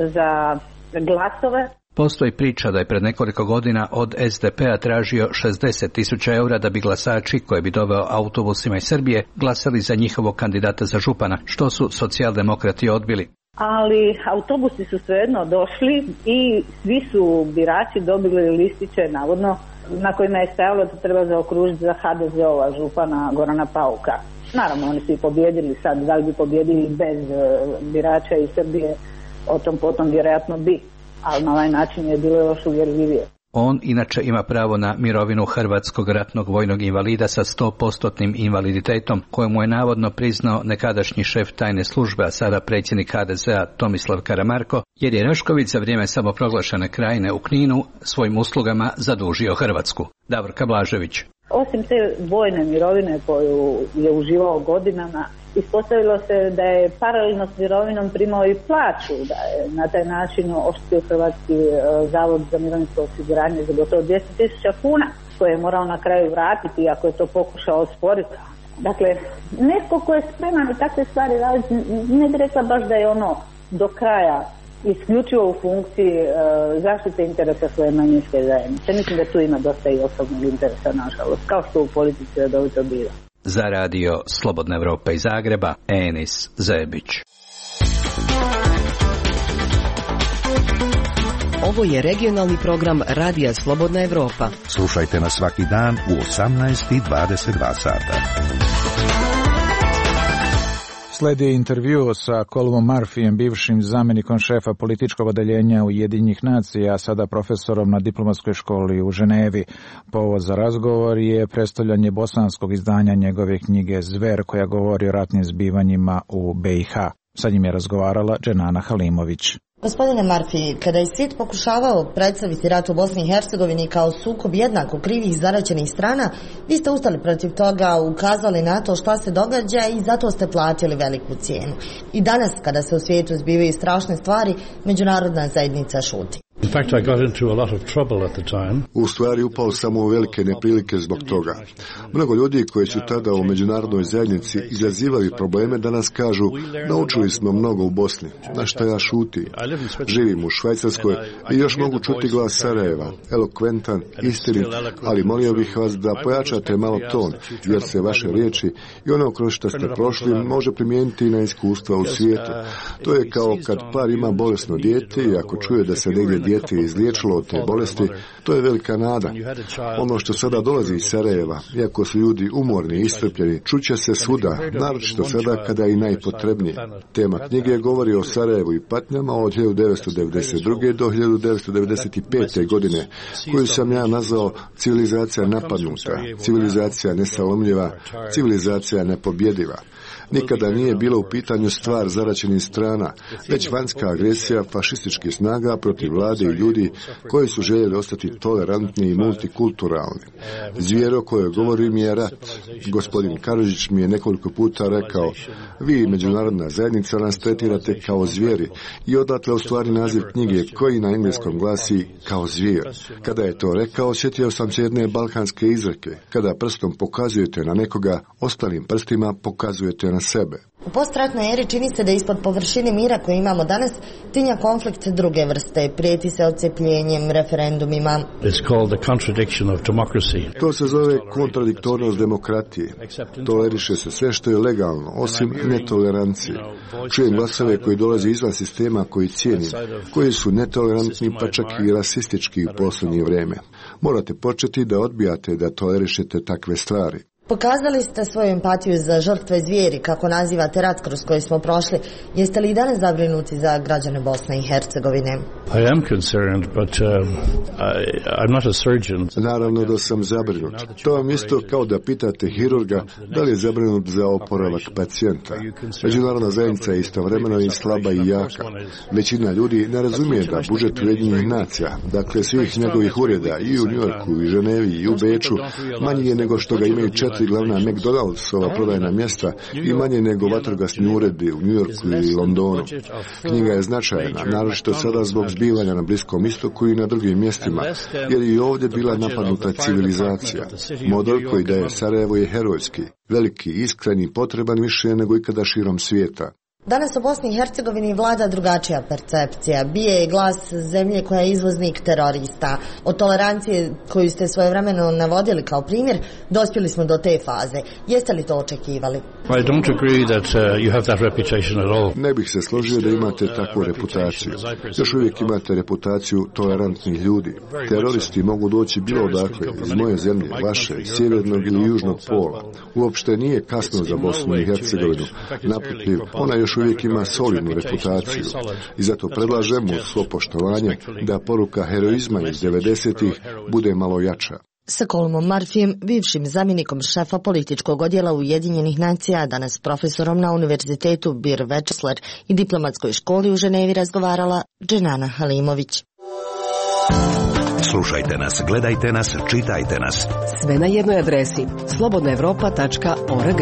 za glasove. Postoji priča da je pred nekoliko godina od SDP-a tražio 60.000 eura da bi glasači koje bi doveo autobusima iz Srbije glasali za njihovog kandidata za župana, što su socijaldemokrati odbili. Ali autobusi su svejedno došli i svi su birači dobili listiće, navodno, na kojima je stajalo da treba zaokružiti za HDZ-ova župana Gorana Pauka. Naravno, oni su i pobjedili sad, da li bi pobjedili bez birača iz Srbije, o tom potom vjerojatno bi. Ali na ovaj način je bilo još uvjerljivije. On inače ima pravo na mirovinu hrvatskog ratnog vojnog invalida sa 100% invaliditetom, kojemu je navodno priznao nekadašnji šef tajne službe, a sada predsjednik HDZ-a Tomislav Karamarko, jer je Rašković za vrijeme samoproglašene krajine u Kninu svojim uslugama zadužio Hrvatsku. Davorka Blažević. Osim te vojne mirovine koju je uživao godinama, ispostavilo se da je paralelno s mirovinom primao i plaću, da je na taj način oštetio Hrvatski zavod za mirovinsko osiguranje za gotovo 200.000 kuna, koje je morao na kraju vratiti, iako je to pokušao osporiti. Dakle, netko ko je spreman i takve stvari raditi, ne bi rekla baš da je ono do kraja isključivo u funkciji zaštite interesa svoje manjinske zajednice. Mislim da tu ima dosta i osobnog interesa, nažalost, kao što u politici redovito biva. Za radio Slobodna Evropa iz Zagreba, Enis Zebić. Ovo je regionalni program Radija Slobodna Evropa. Slušajte nas svaki dan u 18:22 sata. Sledi intervju sa Columom Murphyjem, bivšim zamjenikom šefa političkog odeljenja Ujedinjenih nacija, a sada profesorom na diplomatskoj školi u Ženevi. Povod za razgovor je predstavljanje bosanskog izdanja njegove knjige Zver, koja govori o ratnim zbivanjima u BiH. Sa njim je razgovarala Dženana Halimović. Gospodine Murphy, kada je svijet pokušavao predstaviti rat u Bosni i Hercegovini kao sukob jednako krivih i zaraćenih strana, vi ste ustali protiv toga, ukazali na to šta se događa i zato ste platili veliku cijenu. I danas, kada se u svijetu zbivaju strašne stvari, međunarodna zajednica šuti. In fact, I got into a lot of trouble at the time. U stvari upao sam u velike neprilike zbog toga. Mnogo ljudi koji su tada u međunarodnoj zajednici izazivali probleme danas kažu, naučili smo mnogo u Bosni, na što ja šuti. Živim u Švajcarskoj i još mogu čuti glas Sarajeva, elokventan, istinit, ali molio bih vas da pojačate malo ton, jer se vaše riječi i ono kroz što ste prošli može primijeniti i na iskustva u svijetu. To je kao kad par ima bolesno dijete i ako čuje da se negdje dijete izliječilo od te bolesti, to je velika nada. Ono što sada dolazi iz Sarajeva, iako su ljudi umorni i iscrpljeni, čuće se svuda, naročito sada kada je i najpotrebnije. Tema knjige govori o Sarajevu i patnjama od 1992. do 1995. godine, koju sam ja nazvao civilizacija napadnuta, civilizacija nesalomljiva, civilizacija nepobjediva. Nikada nije bila u pitanju stvar zaraćenih strana, već vanjska agresija fašističkih snaga protiv vlade i ljudi koji su željeli ostati tolerantni i multikulturalni. Zvijer o kojoj govorim je rat. Gospodin Karadžić mi je nekoliko puta rekao, vi međunarodna zajednica nas tretirate kao zvijeri i odatle u stvari naziv knjige koji na engleskom glasi kao zvijer. Kada je to rekao, sjetio sam se jedne balkanske izreke, kada prstom pokazujete na nekoga, ostalim prstima pokazujete na sebe. U postratnoj eri čini se da ispod površine mira koje imamo danas tinja konflikt druge vrste, prijeti se odcepljenjem, referendumima. To se zove kontradiktornost demokratije. Toleriše se sve što je legalno, osim netolerancije. Čujem glasove koji dolaze izvan sistema koji cijenim, koji su netolerantni pa čak i rasistički u posljednje vrijeme. Morate početi da odbijate da tolerišete takve stvari. Pokazali ste svoju empatiju za žrtve zvijeri, kako nazivate rat kroz koji smo prošli. Jeste li i danas zabrinuti za građane Bosne i Hercegovine? I am concerned, but I'm not a surgeon. Naravno da sam zabrinut. To vam isto kao da pitate hirurga da li je zabrinut za oporavak pacijenta. Međunarodna zajednica je istovremeno i slaba i jaka. Većina ljudi ne razumije da budžet Ujedinjenih nacija, dakle svih njegovih ureda i u Njujorku, i Ženevi, i u Beču, manji je nego što ga imaju 4 glavna McDonald'sova prodajna mjesta i manje nego vatrogasni uredi u Njujorku i Londonu. Knjiga je značajna, naročito sada zbog zbivanja na Bliskom istoku i na drugim mjestima, jer je i ovdje bila napadnuta civilizacija. Model koji daje Sarajevo je herojski, veliki, iskren i potreban više nego ikada širom svijeta. Danas u Bosni i Hercegovini vlada drugačija percepcija. Bije je glas zemlje koja je izvoznik terorista. Od tolerancije koju ste svojevremeno navodili kao primjer, dospjeli smo do te faze. Jeste li to očekivali? I don't agree that you have that reputation at all. Ne bih se složio da imate takvu reputaciju. Još uvijek imate reputaciju tolerantnih ljudi. Teroristi mogu doći bilo odakle, iz moje zemlje, vaše, sjevernog ili južnog pola. Uopšte nije kasno za Bosnu i Hercegovinu. Naprotiv, ona još uvijek ima solidnu reputaciju i zato predlažemo svo poštovanje da poruka heroizma iz 90-ih bude malo jača. Sa Columom Murphyjem, bivšim zamjenikom šefa političkog odjela Ujedinjenih nacija, danas profesorom na Univerzitetu Bir Večesler i diplomatskoj školi u Ženevi, razgovarala Dženana Halimović. Slušajte nas, gledajte nas, čitajte nas. Sve na jednoj adresi slobodnaevropa.org.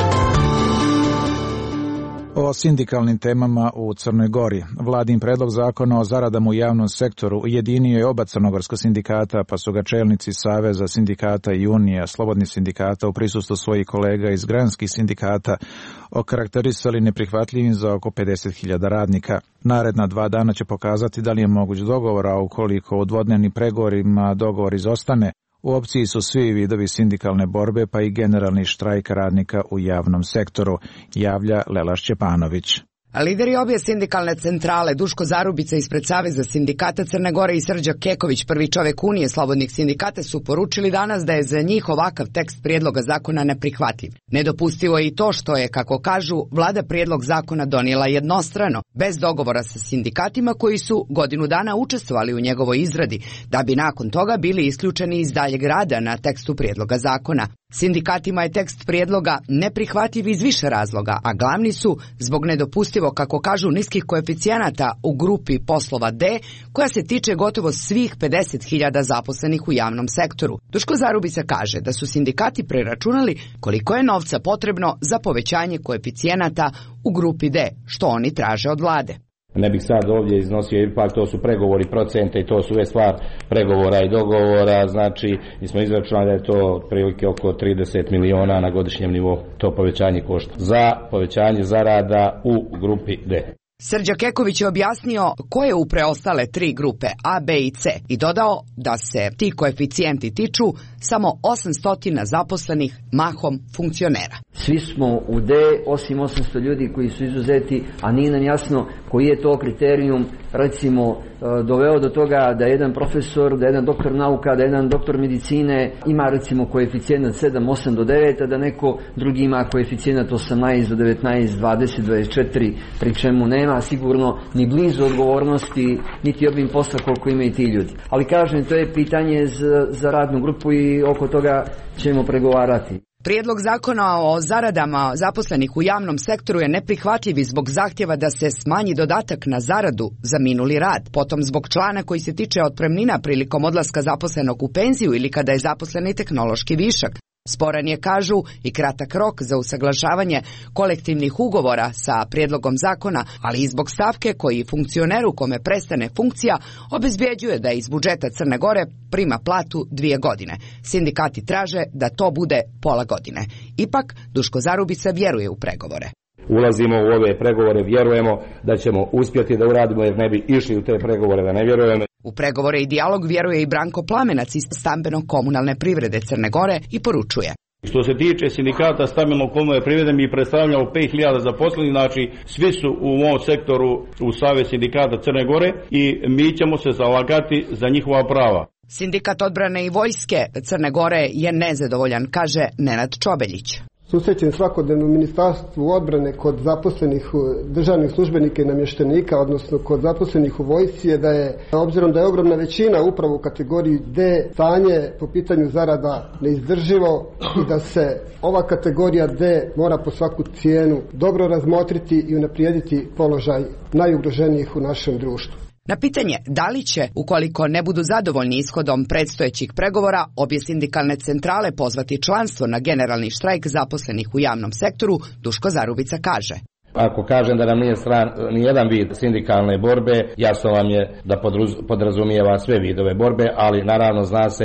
O sindikalnim temama u Crnoj Gori. Vladin predlog zakona o zaradama u javnom sektoru ujedinio je oba crnogorska sindikata, pa su ga čelnici Saveza sindikata i Unija slobodnih sindikata u prisustvu svojih kolega iz granskih sindikata okarakterisali neprihvatljivim za oko 50.000 radnika. Naredna 2 dana će pokazati da li je moguć dogovor, a ukoliko u dvodnevnim pregovorima dogovor izostane, u opciji su svi vidovi sindikalne borbe, pa i generalni štrajk radnika u javnom sektoru, javlja Lela Šćepanović. Lideri obje sindikalne centrale, Duško Zarubica ispred Saveza sindikata Crne Gore i Srđan Keković, prvi čovjek Unije slobodnih sindikata, su poručili danas da je za njih ovakav tekst prijedloga zakona neprihvatljiv. Nedopustivo je i to što je, kako kažu, vlada prijedlog zakona donijela jednostrano, bez dogovora sa sindikatima koji su godinu dana učestvovali u njegovoj izradi, da bi nakon toga bili isključeni iz daljeg rada na tekstu prijedloga zakona. Sindikatima je tekst prijedloga neprihvatljiv iz više razloga, a glavni su zbog nedopustivo, kako kažu, niskih koeficijenata u grupi poslova D, koja se tiče gotovo svih 50.000 zaposlenih u javnom sektoru. Duško Zarubica kaže da su sindikati preračunali koliko je novca potrebno za povećanje koeficijenata u grupi D, što oni traže od vlade. Ne bih sad ovdje iznosio, ipak to su pregovori, procente i to su uvijek stvar pregovora i dogovora, znači mi smo izračunali da je to otprilike oko 30 miliona na godišnjem nivou to povećanje košta za povećanje zarada u grupi D. Srđan Keković je objasnio koje u preostale 3 grupe A, B i C i dodao da se ti koeficijenti tiču samo 800 zaposlenih, mahom funkcionera. Svi smo u D, osim 800 ljudi koji su izuzeti, a nije nam jasno koji je to kriterijum, recimo, doveo do toga da jedan profesor, da jedan doktor nauka, da jedan doktor medicine ima recimo koeficijent 7, 8 do 9, a da neko drugi ima koeficijent 18 do 19, 20, 24, pri čemu nema sigurno ni blizu odgovornosti, niti obim posla koliko imaju ti ljudi. Ali kažem, to je pitanje za radnu grupu i oko toga ćemo pregovarati. Prijedlog zakona o zaradama zaposlenih u javnom sektoru je neprihvatljiv i zbog zahtjeva da se smanji dodatak na zaradu za minuli rad, potom zbog člana koji se tiče otpremnina prilikom odlaska zaposlenog u penziju ili kada je zaposleni tehnološki višak. Sporan je, kažu, i kratak rok za usaglašavanje kolektivnih ugovora sa prijedlogom zakona, ali i zbog stavke koji funkcioneru kome prestane funkcija obezbjeđuje da iz budžeta Crne Gore prima platu 2 godine. Sindikati traže da to bude pola godine. Ipak, Duško Zarubica vjeruje u pregovore. Ulazimo u ove pregovore, vjerujemo da ćemo uspjeti da uradimo, jer ne bi išli u te pregovore da ne vjerujemo. U pregovore i dijalog vjeruje i Branko Plamenac iz stambeno-komunalne privrede Crne Gore i poručuje. Što se tiče sindikata stambeno-komunalne privrede, mi predstavljamo 5.000 zaposlenih, znači svi su u ovom sektoru u Savez sindikata Crne Gore i mi ćemo se zalagati za njihova prava. Sindikat odbrane i vojske Crne Gore je nezadovoljan, kaže Nenad Čobeljić. Susrećem svakodnevno u Ministarstvu odbrane kod zaposlenih državnih službenika i namještenika, odnosno kod zaposlenih u vojsci, je da je, obzirom da je ogromna većina upravo u kategoriji D, stanje po pitanju zarada neizdrživo i da se ova kategorija D mora po svaku cijenu dobro razmotriti i unaprijediti položaj najugroženijih u našem društvu. Na pitanje da li će, ukoliko ne budu zadovoljni ishodom predstojećih pregovora, obje sindikalne centrale pozvati članstvo na generalni štrajk zaposlenih u javnom sektoru, Duško Zarubica kaže. Ako kažem da nam nije stran ni jedan vid sindikalne borbe, jasno vam je da podrazumijeva sve vidove borbe, ali naravno zna se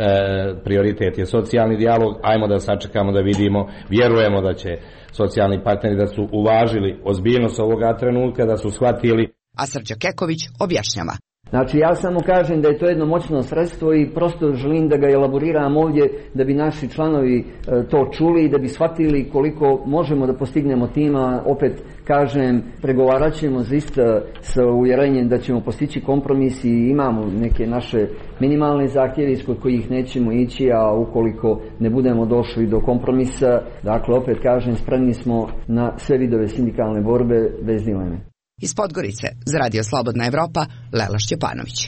prioritet je socijalni dijalog, ajmo da sačekamo da vidimo, vjerujemo da će socijalni partneri da su uvažili ozbiljnost ovoga trenutka, da su shvatili. A Srđan Keković objašnjava. Znači, ja samo kažem da je to jedno moćno sredstvo i prosto želim da ga elaboriram ovdje da bi naši članovi to čuli i da bi shvatili koliko možemo da postignemo tima. Opet kažem, pregovarat ćemo zaista sa uvjerenjem da ćemo postići kompromis i imamo neke naše minimalne zahtjeve iskod kojih nećemo ići, a ukoliko ne budemo došli do kompromisa, dakle, opet kažem, spremni smo na sve vidove sindikalne borbe bez dileme. Iz Podgorice, za Radio Slobodna Evropa, Lela Šćepanović.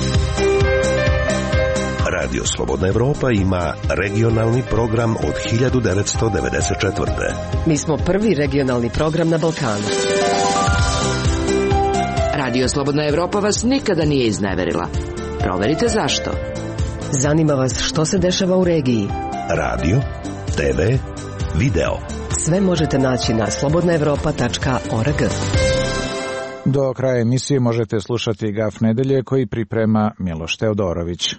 Radio Slobodna Evropa ima regionalni program od 1994. Mi smo prvi regionalni program na Balkanu. Radio Slobodna Evropa vas nikada nije izneverila. Proverite zašto. Zanima vas što se dešava u regiji. Radio, TV, video. Sve možete naći na slobodnaevropa.org. Do kraja emisije možete slušati Gaf nedelje koji priprema Miloš Teodorović.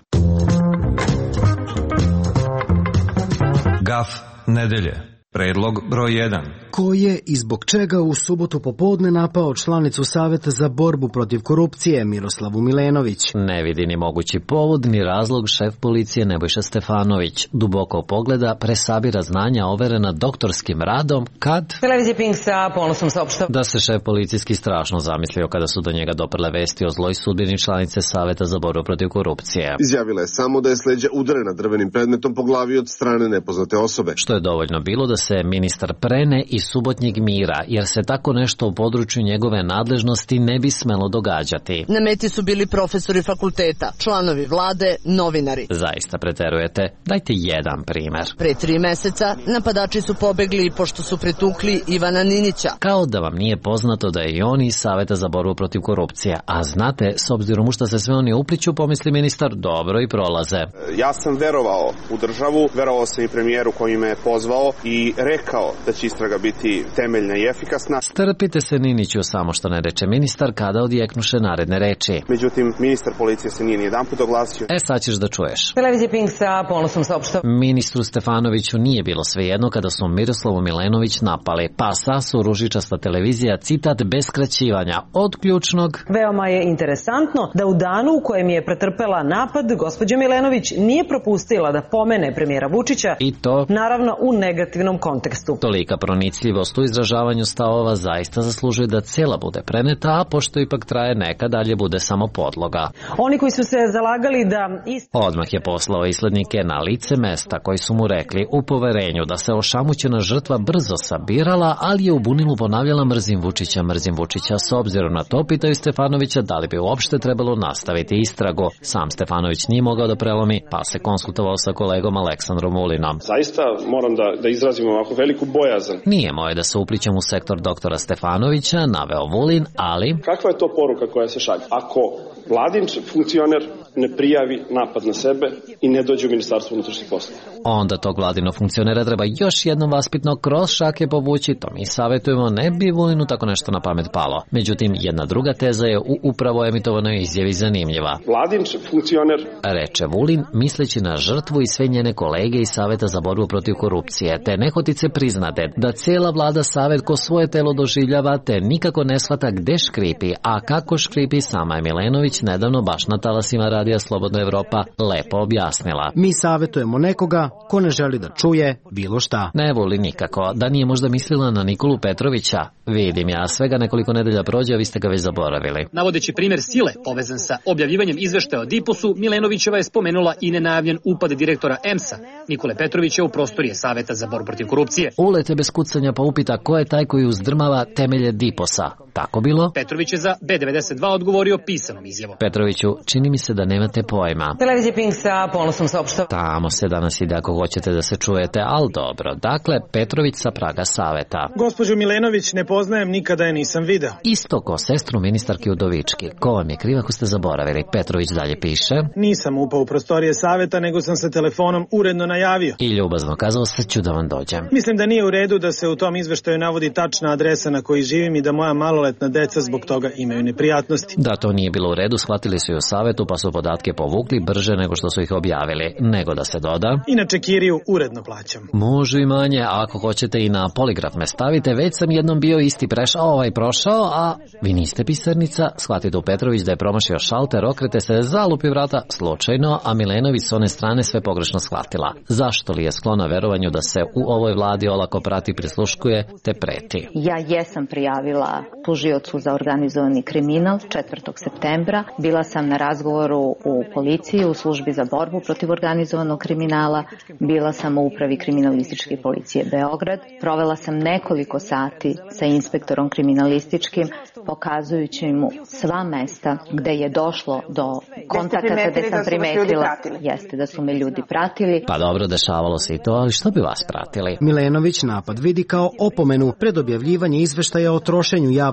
Gaf nedelje. Predlog broj 1. Ko je i zbog čega u subotu popodne napao članicu Saveta za borbu protiv korupcije Miroslavu Milenović? Ne vidi ni mogući povod ni razlog šef policije Nebojša Stefanović. Duboko pogleda, presabira znanja overena doktorskim radom kad... Televizija Pink sa ponosom saopštava da se šef policijski strašno zamislio kada su do njega doprle vesti o zloj sudbini članice Saveta za borbu protiv korupcije. Izjavila je samo da je s leđa udarena drvenim predmetom po glavi od strane nepoznate osobe. Što je dovoljno bilo da se ministar prene i subotnjeg mira, jer se tako nešto u području njegove nadležnosti ne bi smelo događati. Na meti su bili profesori fakulteta, članovi vlade, novinari. Zaista preterujete. Dajte jedan primer. Pre 3 meseca napadači su pobegli pošto su pretukli Ivana Ninića. Kao da vam nije poznato da je i on iz Saveta za borbu protiv korupcije. A znate, s obzirom u što se sve oni upliću, pomisli ministar, dobro i prolaze. Ja sam verovao u državu, verovao sam i premijeru koji me je pozvao i rekao da će istraga biti temeljna i efikasna. Strpite se, Niniću, samo što ne reče ministar kada odjeknuše naredne reči. Međutim, ministar policije se nije nijedanput oglasio. Sad ćeš da čuješ. Televizija Pink sa ponosom saopštava. Ministru Stefanoviću nije bilo svejedno kada su Miroslavu Milenović napali. Pa su ružičasta televizija, citat bez skraćivanja, od ključnog. Veoma je interesantno da u danu u kojem je pretrpela napad, gospođa Milenović nije propustila da pomene premijera Vučića, i to naravno u negativnom kontekstu. Tolika pronicljivost u izražavanju stavova zaista zaslužuje da cela bude preneta, a pošto ipak traje neka, dalje bude samo podloga. Oni koji su se zalagali da... Odmah je poslao islednike na lice mesta koji su mu rekli u poverenju da se ošamućena žrtva brzo sabirala, ali je u bunilu ponavljala mrzim Vučića. S obzirom na to, pitaju Stefanovića da li bi uopšte trebalo nastaviti istragu. Sam Stefanović nije mogao da prelomi, pa se konsultovao sa kolegom Aleksandrom Vulinom. Zaista moram da izrazim ovako veliku bojazan. Nije moje da se uplićem u sektor doktora Stefanovića, naveo Vulin, ali... Kakva je to poruka koja se šalje? Ako vladin funkcioner ne prijavi napad na sebe i ne dođe u Ministarstvo unutrašnjih poslova, onda tog vladino funkcionera treba još jednom vaspitno kroz šake povući, to mi savjetujemo, ne bi Vulinu tako nešto na pamet palo. Međutim, jedna druga teza je u upravo emitovanoj izjavi zanimljiva. Vladin funkcioner, reče Vulin, misleći na žrtvu i sve njene kolege iz Saveta za borbu protiv korupcije, te nehotice priznate da cijela vlada Savet ko svoje telo doživljava, te nikako ne shvata gde škripi, a kako škripi sama je Milenović nedavno baš na talasima Radija Slobodna Evropa lepo objasnila. Mi savjetujemo nekoga ko ne želi da čuje bilo šta. Ne voli nikako. Da nije možda mislila na Nikolu Petrovića? Vidim ja, svega nekoliko nedelja prođe, a vi ste ga već zaboravili. Navodeći primjer sile povezan sa objavljivanjem izveštaja o Diposu, Milenovićeva je spomenula i nenajavljen upad direktora EMS-a, Nikole Petrovića, u prostorije Saveta za borbu protiv korupcije. Ulete bez kucanja pa upita ko je taj koji uzdrmava temelje Diposa. Tako bilo? Petrović je za B92 odgovorio pisanom izjavom. Petroviću, čini mi se da nemate pojma. Televizija Pink sa ponosom saopštava. Tamo se danas ide ako hoćete da se čujete, ali dobro. Dakle, Petrović sa praga Saveta. Gospođu Milenović ne poznajem, nikada je nisam video. Isto ko sestru ministarki Udovički. Ko vam je kriv ako ste zaboravili? Petrović dalje piše. Nisam upao u prostorije Saveta, nego sam se telefonom uredno najavio. I ljubazno kazao, sad ću da vam dođem. Mislim da nije u redu da se u tom izveštaju navodi tačna adresa na kojoj živim i da moja maloletna deca zbog toga imaju neprijatnosti. Da to nije bilo u redu, shvatili su i u Savetu pa su podatke povukli brže nego što su ih objavili. Nego da se doda. Inače kiriju uredno plaćam. Može i manje, a ako hoćete i na poligraf me stavite, već sam jednom bio isti prošao, a vi niste pisarnica. Shvatite u Petrović da je promašio šalter, okrete se, zalupi vrata slučajno, a Milenović s one strane sve pogrešno shvatila. Zašto li je sklona verovanju da se u ovoj vladi olako prati, prisluškuje te preti? Ja jesam prijavila tužiocu za organizovani kriminal 4. septembra. Bila sam na razgovoru u policiji, u službi za borbu protiv organizovanog kriminala. Bila sam u upravi kriminalističke policije Beograd. Provela sam nekoliko sati sa inspektorom kriminalističkim, pokazujući mu sva mesta gde je došlo do kontakata, gde sam primetila da su me ljudi pratili. Pa dobro, dešavalo se i to, ali što bi vas pratili? Milenović napad vidi kao opomenu pred objavljivanje izveštaja o trošenju javnog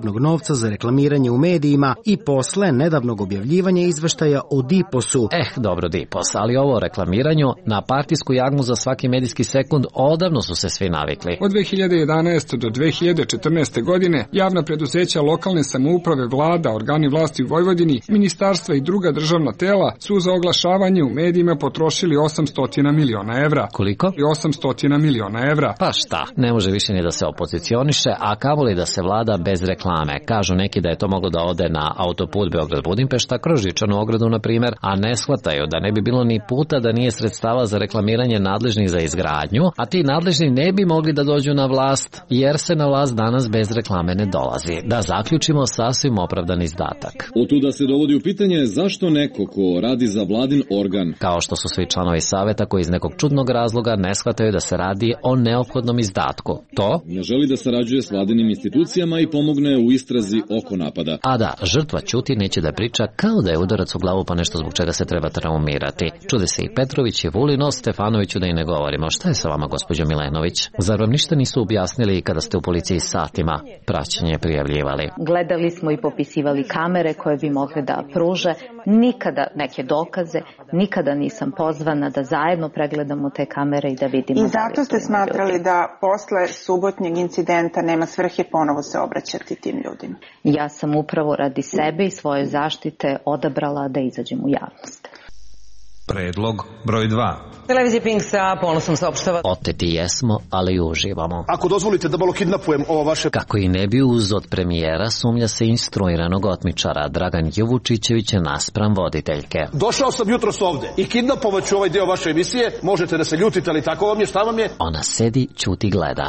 javnog novca za reklamiranje u medijima i posle nedavnog objavljivanja izveštaja o DIPOS-u. Dobro DIPOS, ali ovo o reklamiranju na partijsku jagmu za svaki medijski sekund odavno su se svi navikli. Od 2011. do 2014. godine javna preduzeća, lokalne samouprave, vlada, organi vlasti u Vojvodini, ministarstva i druga državna tela su za oglašavanje u medijima potrošili 800 miliona evra. Koliko? 800 miliona evra. Pa šta, ne može više ni da se opozicioniše, a kamoli da se vlada bez reklame. Kažu neki da je to moglo da ode na autoput Beograd-Budimpešta kroz Žičanu ogradu, na primjer, a ne shvataju da ne bi bilo ni puta da nije sredstava za reklamiranje nadležnih za izgradnju, a ti nadležni ne bi mogli da dođu na vlast, jer se na vlast danas bez reklame ne dolazi. Da zaključimo, sasvim opravdan izdatak. Otuda se dovodi u pitanje zašto neko ko radi za vladin organ, kao što su svi članovi saveta koji iz nekog čudnog razloga ne shvataju da se radi o neophodnom izdatku. To ne želi da sarađuje s vladinim institucijama i pomogne u istrazi oko napada. A da, žrtva ćuti, neće da priča, kao da je udarac u glavu pa nešto zbog čega se treba traumirati. Čude se i Petrović i Vulin, o Stefanoviću da i ne govorimo. Šta je sa vama, gospođo Milenović? Zar vam ništa nisu objasnili kada ste u policiji satima praćenje prijavljivali? Gledali smo i popisivali kamere koje bi mogle da pruže, nikada neke dokaze, nikada nisam pozvana da zajedno pregledamo te kamere i da vidimo. I zato ste smatrali da posle subotnjeg incidenta nema svrhe ponovo se obraćati tim ljudima? Ja sam upravo radi sebe i svoje zaštite odabrala da izađem u javnost. Predlog broj 2. Televizija Pink sa ponosom saopštava. Oteti jesmo, ali uživamo. Ako dozvolite da malo kidnapujem ovo vaše... Kako i ne bi uz od premijera, sumnja se instruiranog otmičara Dragan Jevučićević naspram voditeljke. Došao sam jutros ovde i kidnapovaću ovaj deo vaše emisije. Možete da se ljutite, ali tako vam je, šta vam je? Ona sedi, ćuti, gleda.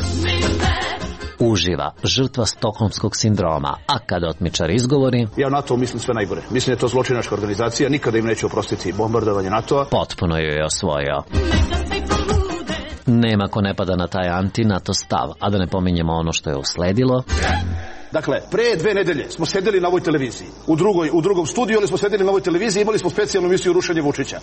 Uživa, žrtva stokholmskog sindroma, a kada otmičar izgovori... Ja NATO mislim sve najgore. Mislim da je to zločinačka organizacija, nikada im neću oprostiti bombardovanje NATO-a. Potpuno ju je osvojio. Nema ko ne pada na taj anti-NATO stav, a da ne pominjemo ono što je usledilo. Dakle, pre 2 nedelje smo sedeli na ovoj televiziji. U drugom studiju, ali smo sedeli na ovoj televiziji i imali smo specijalnu emisiju Rušenje Vučića.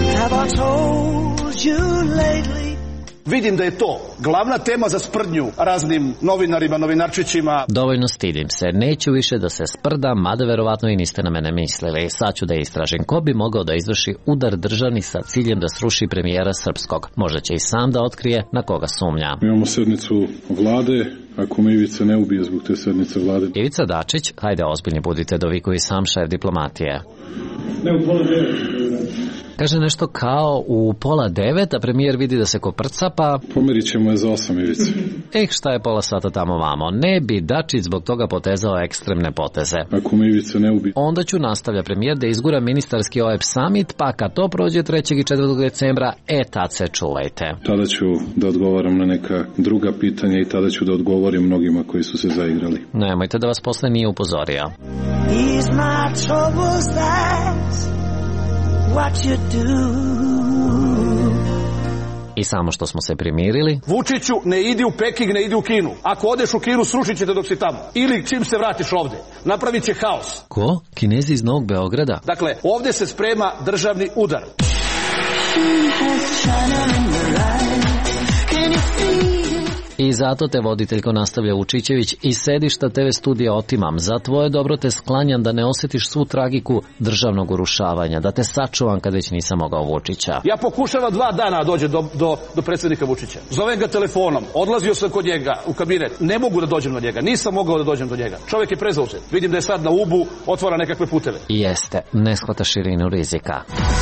Vidim da je to glavna tema za sprdnju raznim novinarima, novinarčićima. Dovoljno stidim se, neću više da se sprdam, mada verovatno i niste na mene mislili. Sad ću da istražim ko bi mogao da izvrši udar državni sa ciljem da sruši premijera srpskog. Možda će i sam da otkrije na koga sumnja. Imamo sednicu vlade, ako me Ivica ne ubije zbog te sednice vlade. Ivica Dačić, hajde ozbiljni budite, dovikuje sam šef diplomatije. Ne, u 8:30. Kaže nešto kao u 8:30, a premijer vidi da se koprca, pa... Pomerit ćemo je za 8, Ivica. Šta je pola sata tamo vamo? Ne bi Dačić zbog toga potezao ekstremne poteze. Ako me Ivica ne ubije. Onda ću, nastavlja premijer, da izgura ministarski OEP summit, pa kad to prođe 3. i 4. decembra, tad se čuvajte. Tada ću da odgovaram na neka druga pitanja i tada ću da odgovorim mnogima koji su se zaigrali. Nemojte da vas posle nije upozorio. I samo što smo se primirili. Vučiću, ne idi u Peking, ne idi u Kinu. Ako odeš u Kinu, srušit ćete dok si tamo. Ili čim se vratiš ovde. Napravit će haos. Ko? Kinezi iz Novog Beograda? Dakle, ovde se sprema državni udar. I zato te, voditeljko, nastavlja Vučićević, iz sedišta TV studija otimam. Za tvoje dobro te sklanjam da ne osjetiš svu tragiku državnog urušavanja, da te sačuvam kad već nisam mogao Vučića. Ja pokušavam 2 dana dođe do predsjednika Vučića. Zovem ga telefonom, odlazio sam kod njega u kabinet. Ne mogu da dođem do njega, nisam mogao da dođem do njega. Čovjek je prezauzet. Vidim da je sad na ubu, otvara nekakve puteve. Jeste, ne shvata širinu rizika.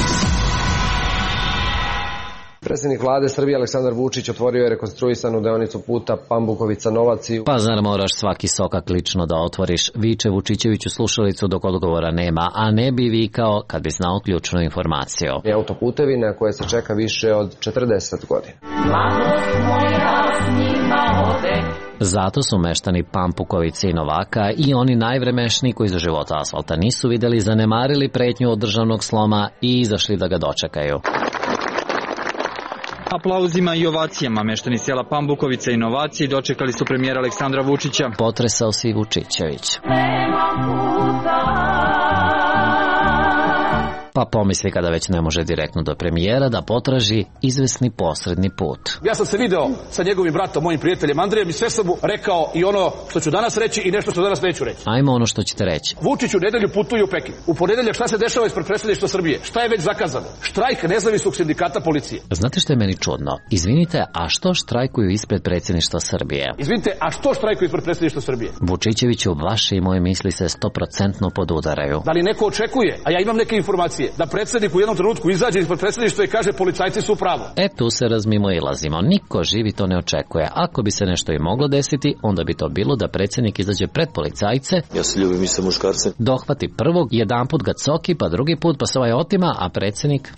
Predsjednik vlade Srbije Aleksandar Vučić otvorio je rekonstruisanu deonicu puta Pambukovica-Novac. Pa zar moraš svaki sokak lično da otvoriš, viče Vučićević u slušalicu dok odgovora nema, a ne bi vikao kad bi znao ključnu informaciju. I autoputevi na koje se čeka više od 40 godina. Zato su meštani Pampukovice i Novaka i oni najvremešniji koji za života asfalta nisu videli, zanemarili pretnju od državnog sloma i izašli da ga dočekaju. Aplauzima i ovacijama meštani sela Pambukovica i Novaci dočekali su premijera Aleksandra Vučića. Potresao se i Vučićević. Pa pa pomisli kada već ne može direktno do premijera da potraži izvesni posredni put. Ja sam se video sa njegovim bratom, mojim prijateljem Andrejem i sve sam mu rekao i ono što ću danas reći i nešto što danas neću reći. Ajmo ono što ćete reći. Vučić u nedelju putuje u Peking. U ponedeljak šta se dešava ispred predsjedništva Srbije? Šta je već zakazano? Štrajk nezavisnog sindikata policije. Znate što je meni čudno? Izvinite, a što štrajkuju ispred predsjedništva Srbije? Izvinite, a što štrajkuju ispred predsjedništva Srbije? Vučićeviću, vaše i moje misli se 100% podudaraju. Da li neko očekuje, a ja imam neke informacije, da predsjednik u jednom trenutku izađe ispred predsjedništva i kaže policajci su u pravu? Tu se razmimoilazimo. Niko živi to ne očekuje. Ako bi se nešto i moglo desiti, onda bi to bilo da predsjednik izađe pred policajce. Ja se ljubim i sa muškarcem. Dohvati prvog, jedan put ga coki, pa drugi put pa se ovaj otima, a predsjednik...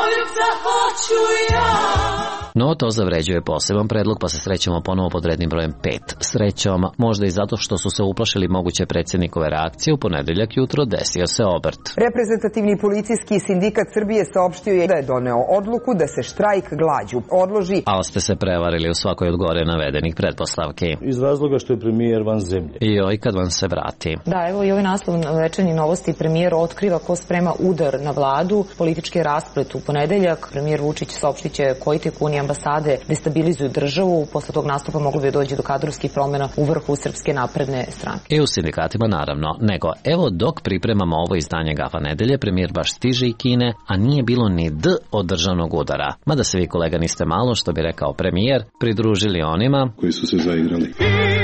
No, to zavređuje poseban predlog, pa se srećemo ponovo pod rednim brojem 5. Srećom, možda i zato što su se uplašili moguće predsjednikove reakcije, u ponedeljak jutro desio se obrt. Reprezentativni policijski sindikat Srbije saopštio je da je doneo odluku da se štrajk glađu odloži. Ali ste se prevarili u svakoj od gore navedenih pretpostavki. Iz razloga što je premijer van zemlje. Joj, kad vam se vrati. Da, evo i ovaj naslov na Večernjih novosti. Premijer otkriva ko sprema udar na vladu. Politički rasplet u ponedeljak. Premijer Vučić saopštit će koji tajkuni ambasade destabilizuju državu. Posle tog nastupa moglo bi doći do kadrovskih promjena u vrhu Srpske napredne stranke. I u sindikatima naravno. Nego, evo dok pripremamo ovo izdanje Gafa nedelje, premijer baš stiže i Kine, a nije bilo ni D od državnog udara. Mada se vi, kolega, niste malo, što bi rekao premijer, pridružili onima koji su se zaigrali.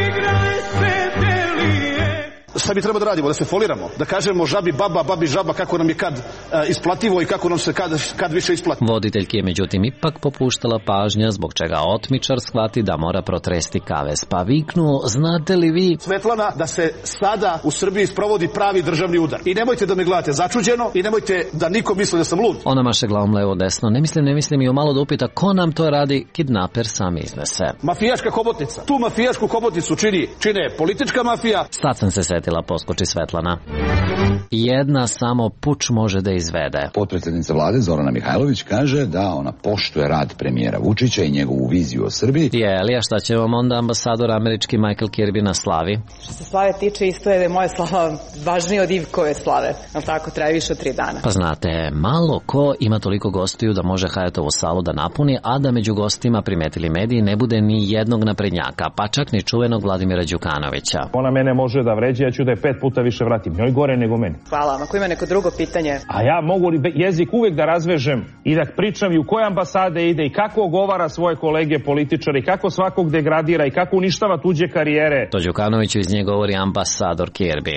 Šta bi trebalo da radimo? Da se foliramo? Da kažemo žabi baba, babi žaba, kako nam je kad isplativo i kako nam se kad više isplati? Voditeljki je međutim ipak popuštala pažnja, zbog čega otmičar shvati da mora protresti kavez. Pa viknuo, znate li vi, Svetlana, da se sada u Srbiji sprovodi pravi državni udar. I nemojte da me gledate začuđeno i nemojte da niko misli da sam lud. Ona maše glavom levo desno. Ne mislim i o malo da upita ko nam to radi, kidnaper sam iznese. Mafijaška hobotnica. Tu mafijašku hobotnicu čine politička mafija. Sad sam se setila, poskoči Svetlana. Jedna samo puč može da izvede. Potpredsjednica vlade Zorana Mihajlović kaže da ona poštuje rad premijera Vučića i njegovu viziju o Srbiji. Jeli, a šta će vam onda ambasador američki Michael Kirby na slavi? Što se slave tiče, isto je da je moja slava važnija od Ivkove slave. Ali tako, traje više od 3 dana. Pa znate, malo ko ima toliko gostiju da može Hayatovu salu da napuni, a da među gostima, primetili mediji, ne bude ni jednog naprednjaka, pa čak ni čuvenog Vladimira Đukanovića. Ona mene može da vređe, ja ću da je 5 puta više vratim. Njoj gore nego meni. Hvala vam. Ako ima neko drugo pitanje... A ja mogu jezik uvek da razvežem i da pričam i u koje ambasade ide i kako ogovara svoje kolege političari, kako svakog degradira i kako uništava tuđe karijere. To Đukanoviću iz nje govori ambasador Kirby.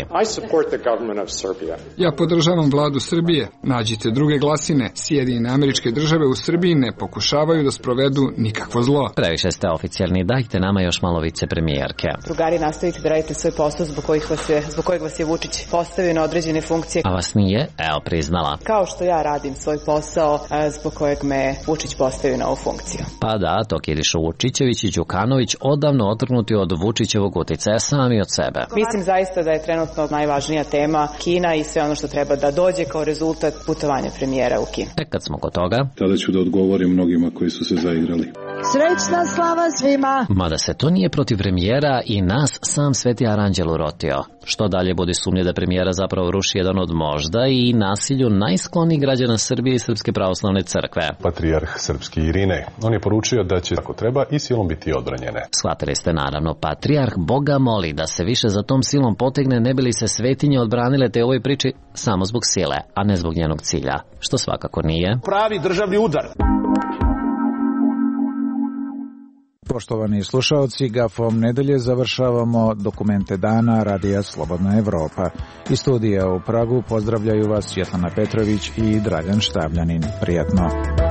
Ja podržavam vladu Srbije. Nađite druge glasine. Sjedinjene Američke Države u Srbiji ne pokušavaju da sprovedu nikakvo zlo. Previše ste oficijalni. Dajte nama još malo vicepremijerke. Drugari, nastavite da radite svoj posao zbog kojeg vas je Vučić postavio na određene funkcije. A vas nije? Evo, priznala. Kao što ja radim svoj posao zbog kojeg me Vučić postavio na ovu funkciju. Pa da, to Kiriša Vučićević i Đukanović odavno otrgnuti od Vučićevog uticaja sami od sebe. Mislim zaista da je trenutno najvažnija tema Kina i sve ono što treba da dođe kao rezultat putovanja premijera u Kinu. Kad smo kod toga... Tada ću da odgovorim mnogima koji su se zaigrali. Srećna slava svima! Mada se to nije protiv premijera i nas sam Sveti Aranđel urotio. Što dalje budi sumnje da premijera zapravo ruši jedan od možda i nasilju najsklonijih građana Srbije i Srpske pravoslavne crkve. Patrijarh srpski Irinej. On je poručio da će ako treba i silom biti odbranjene. Shvatili ste naravno, patrijarh Boga moli da se više za tom silom potegne, ne bi li se svetinje odbranile te ovoj priči samo zbog sile, a ne zbog njenog cilja, što svakako nije. Pravi državni udar. Poštovani slušaoci, Gafom nedelje završavamo dokumente dana Radija Slobodna Evropa. Iz studija u Pragu pozdravljaju vas Svetlana Petrović i Dragan Štabljanin. Prijatno.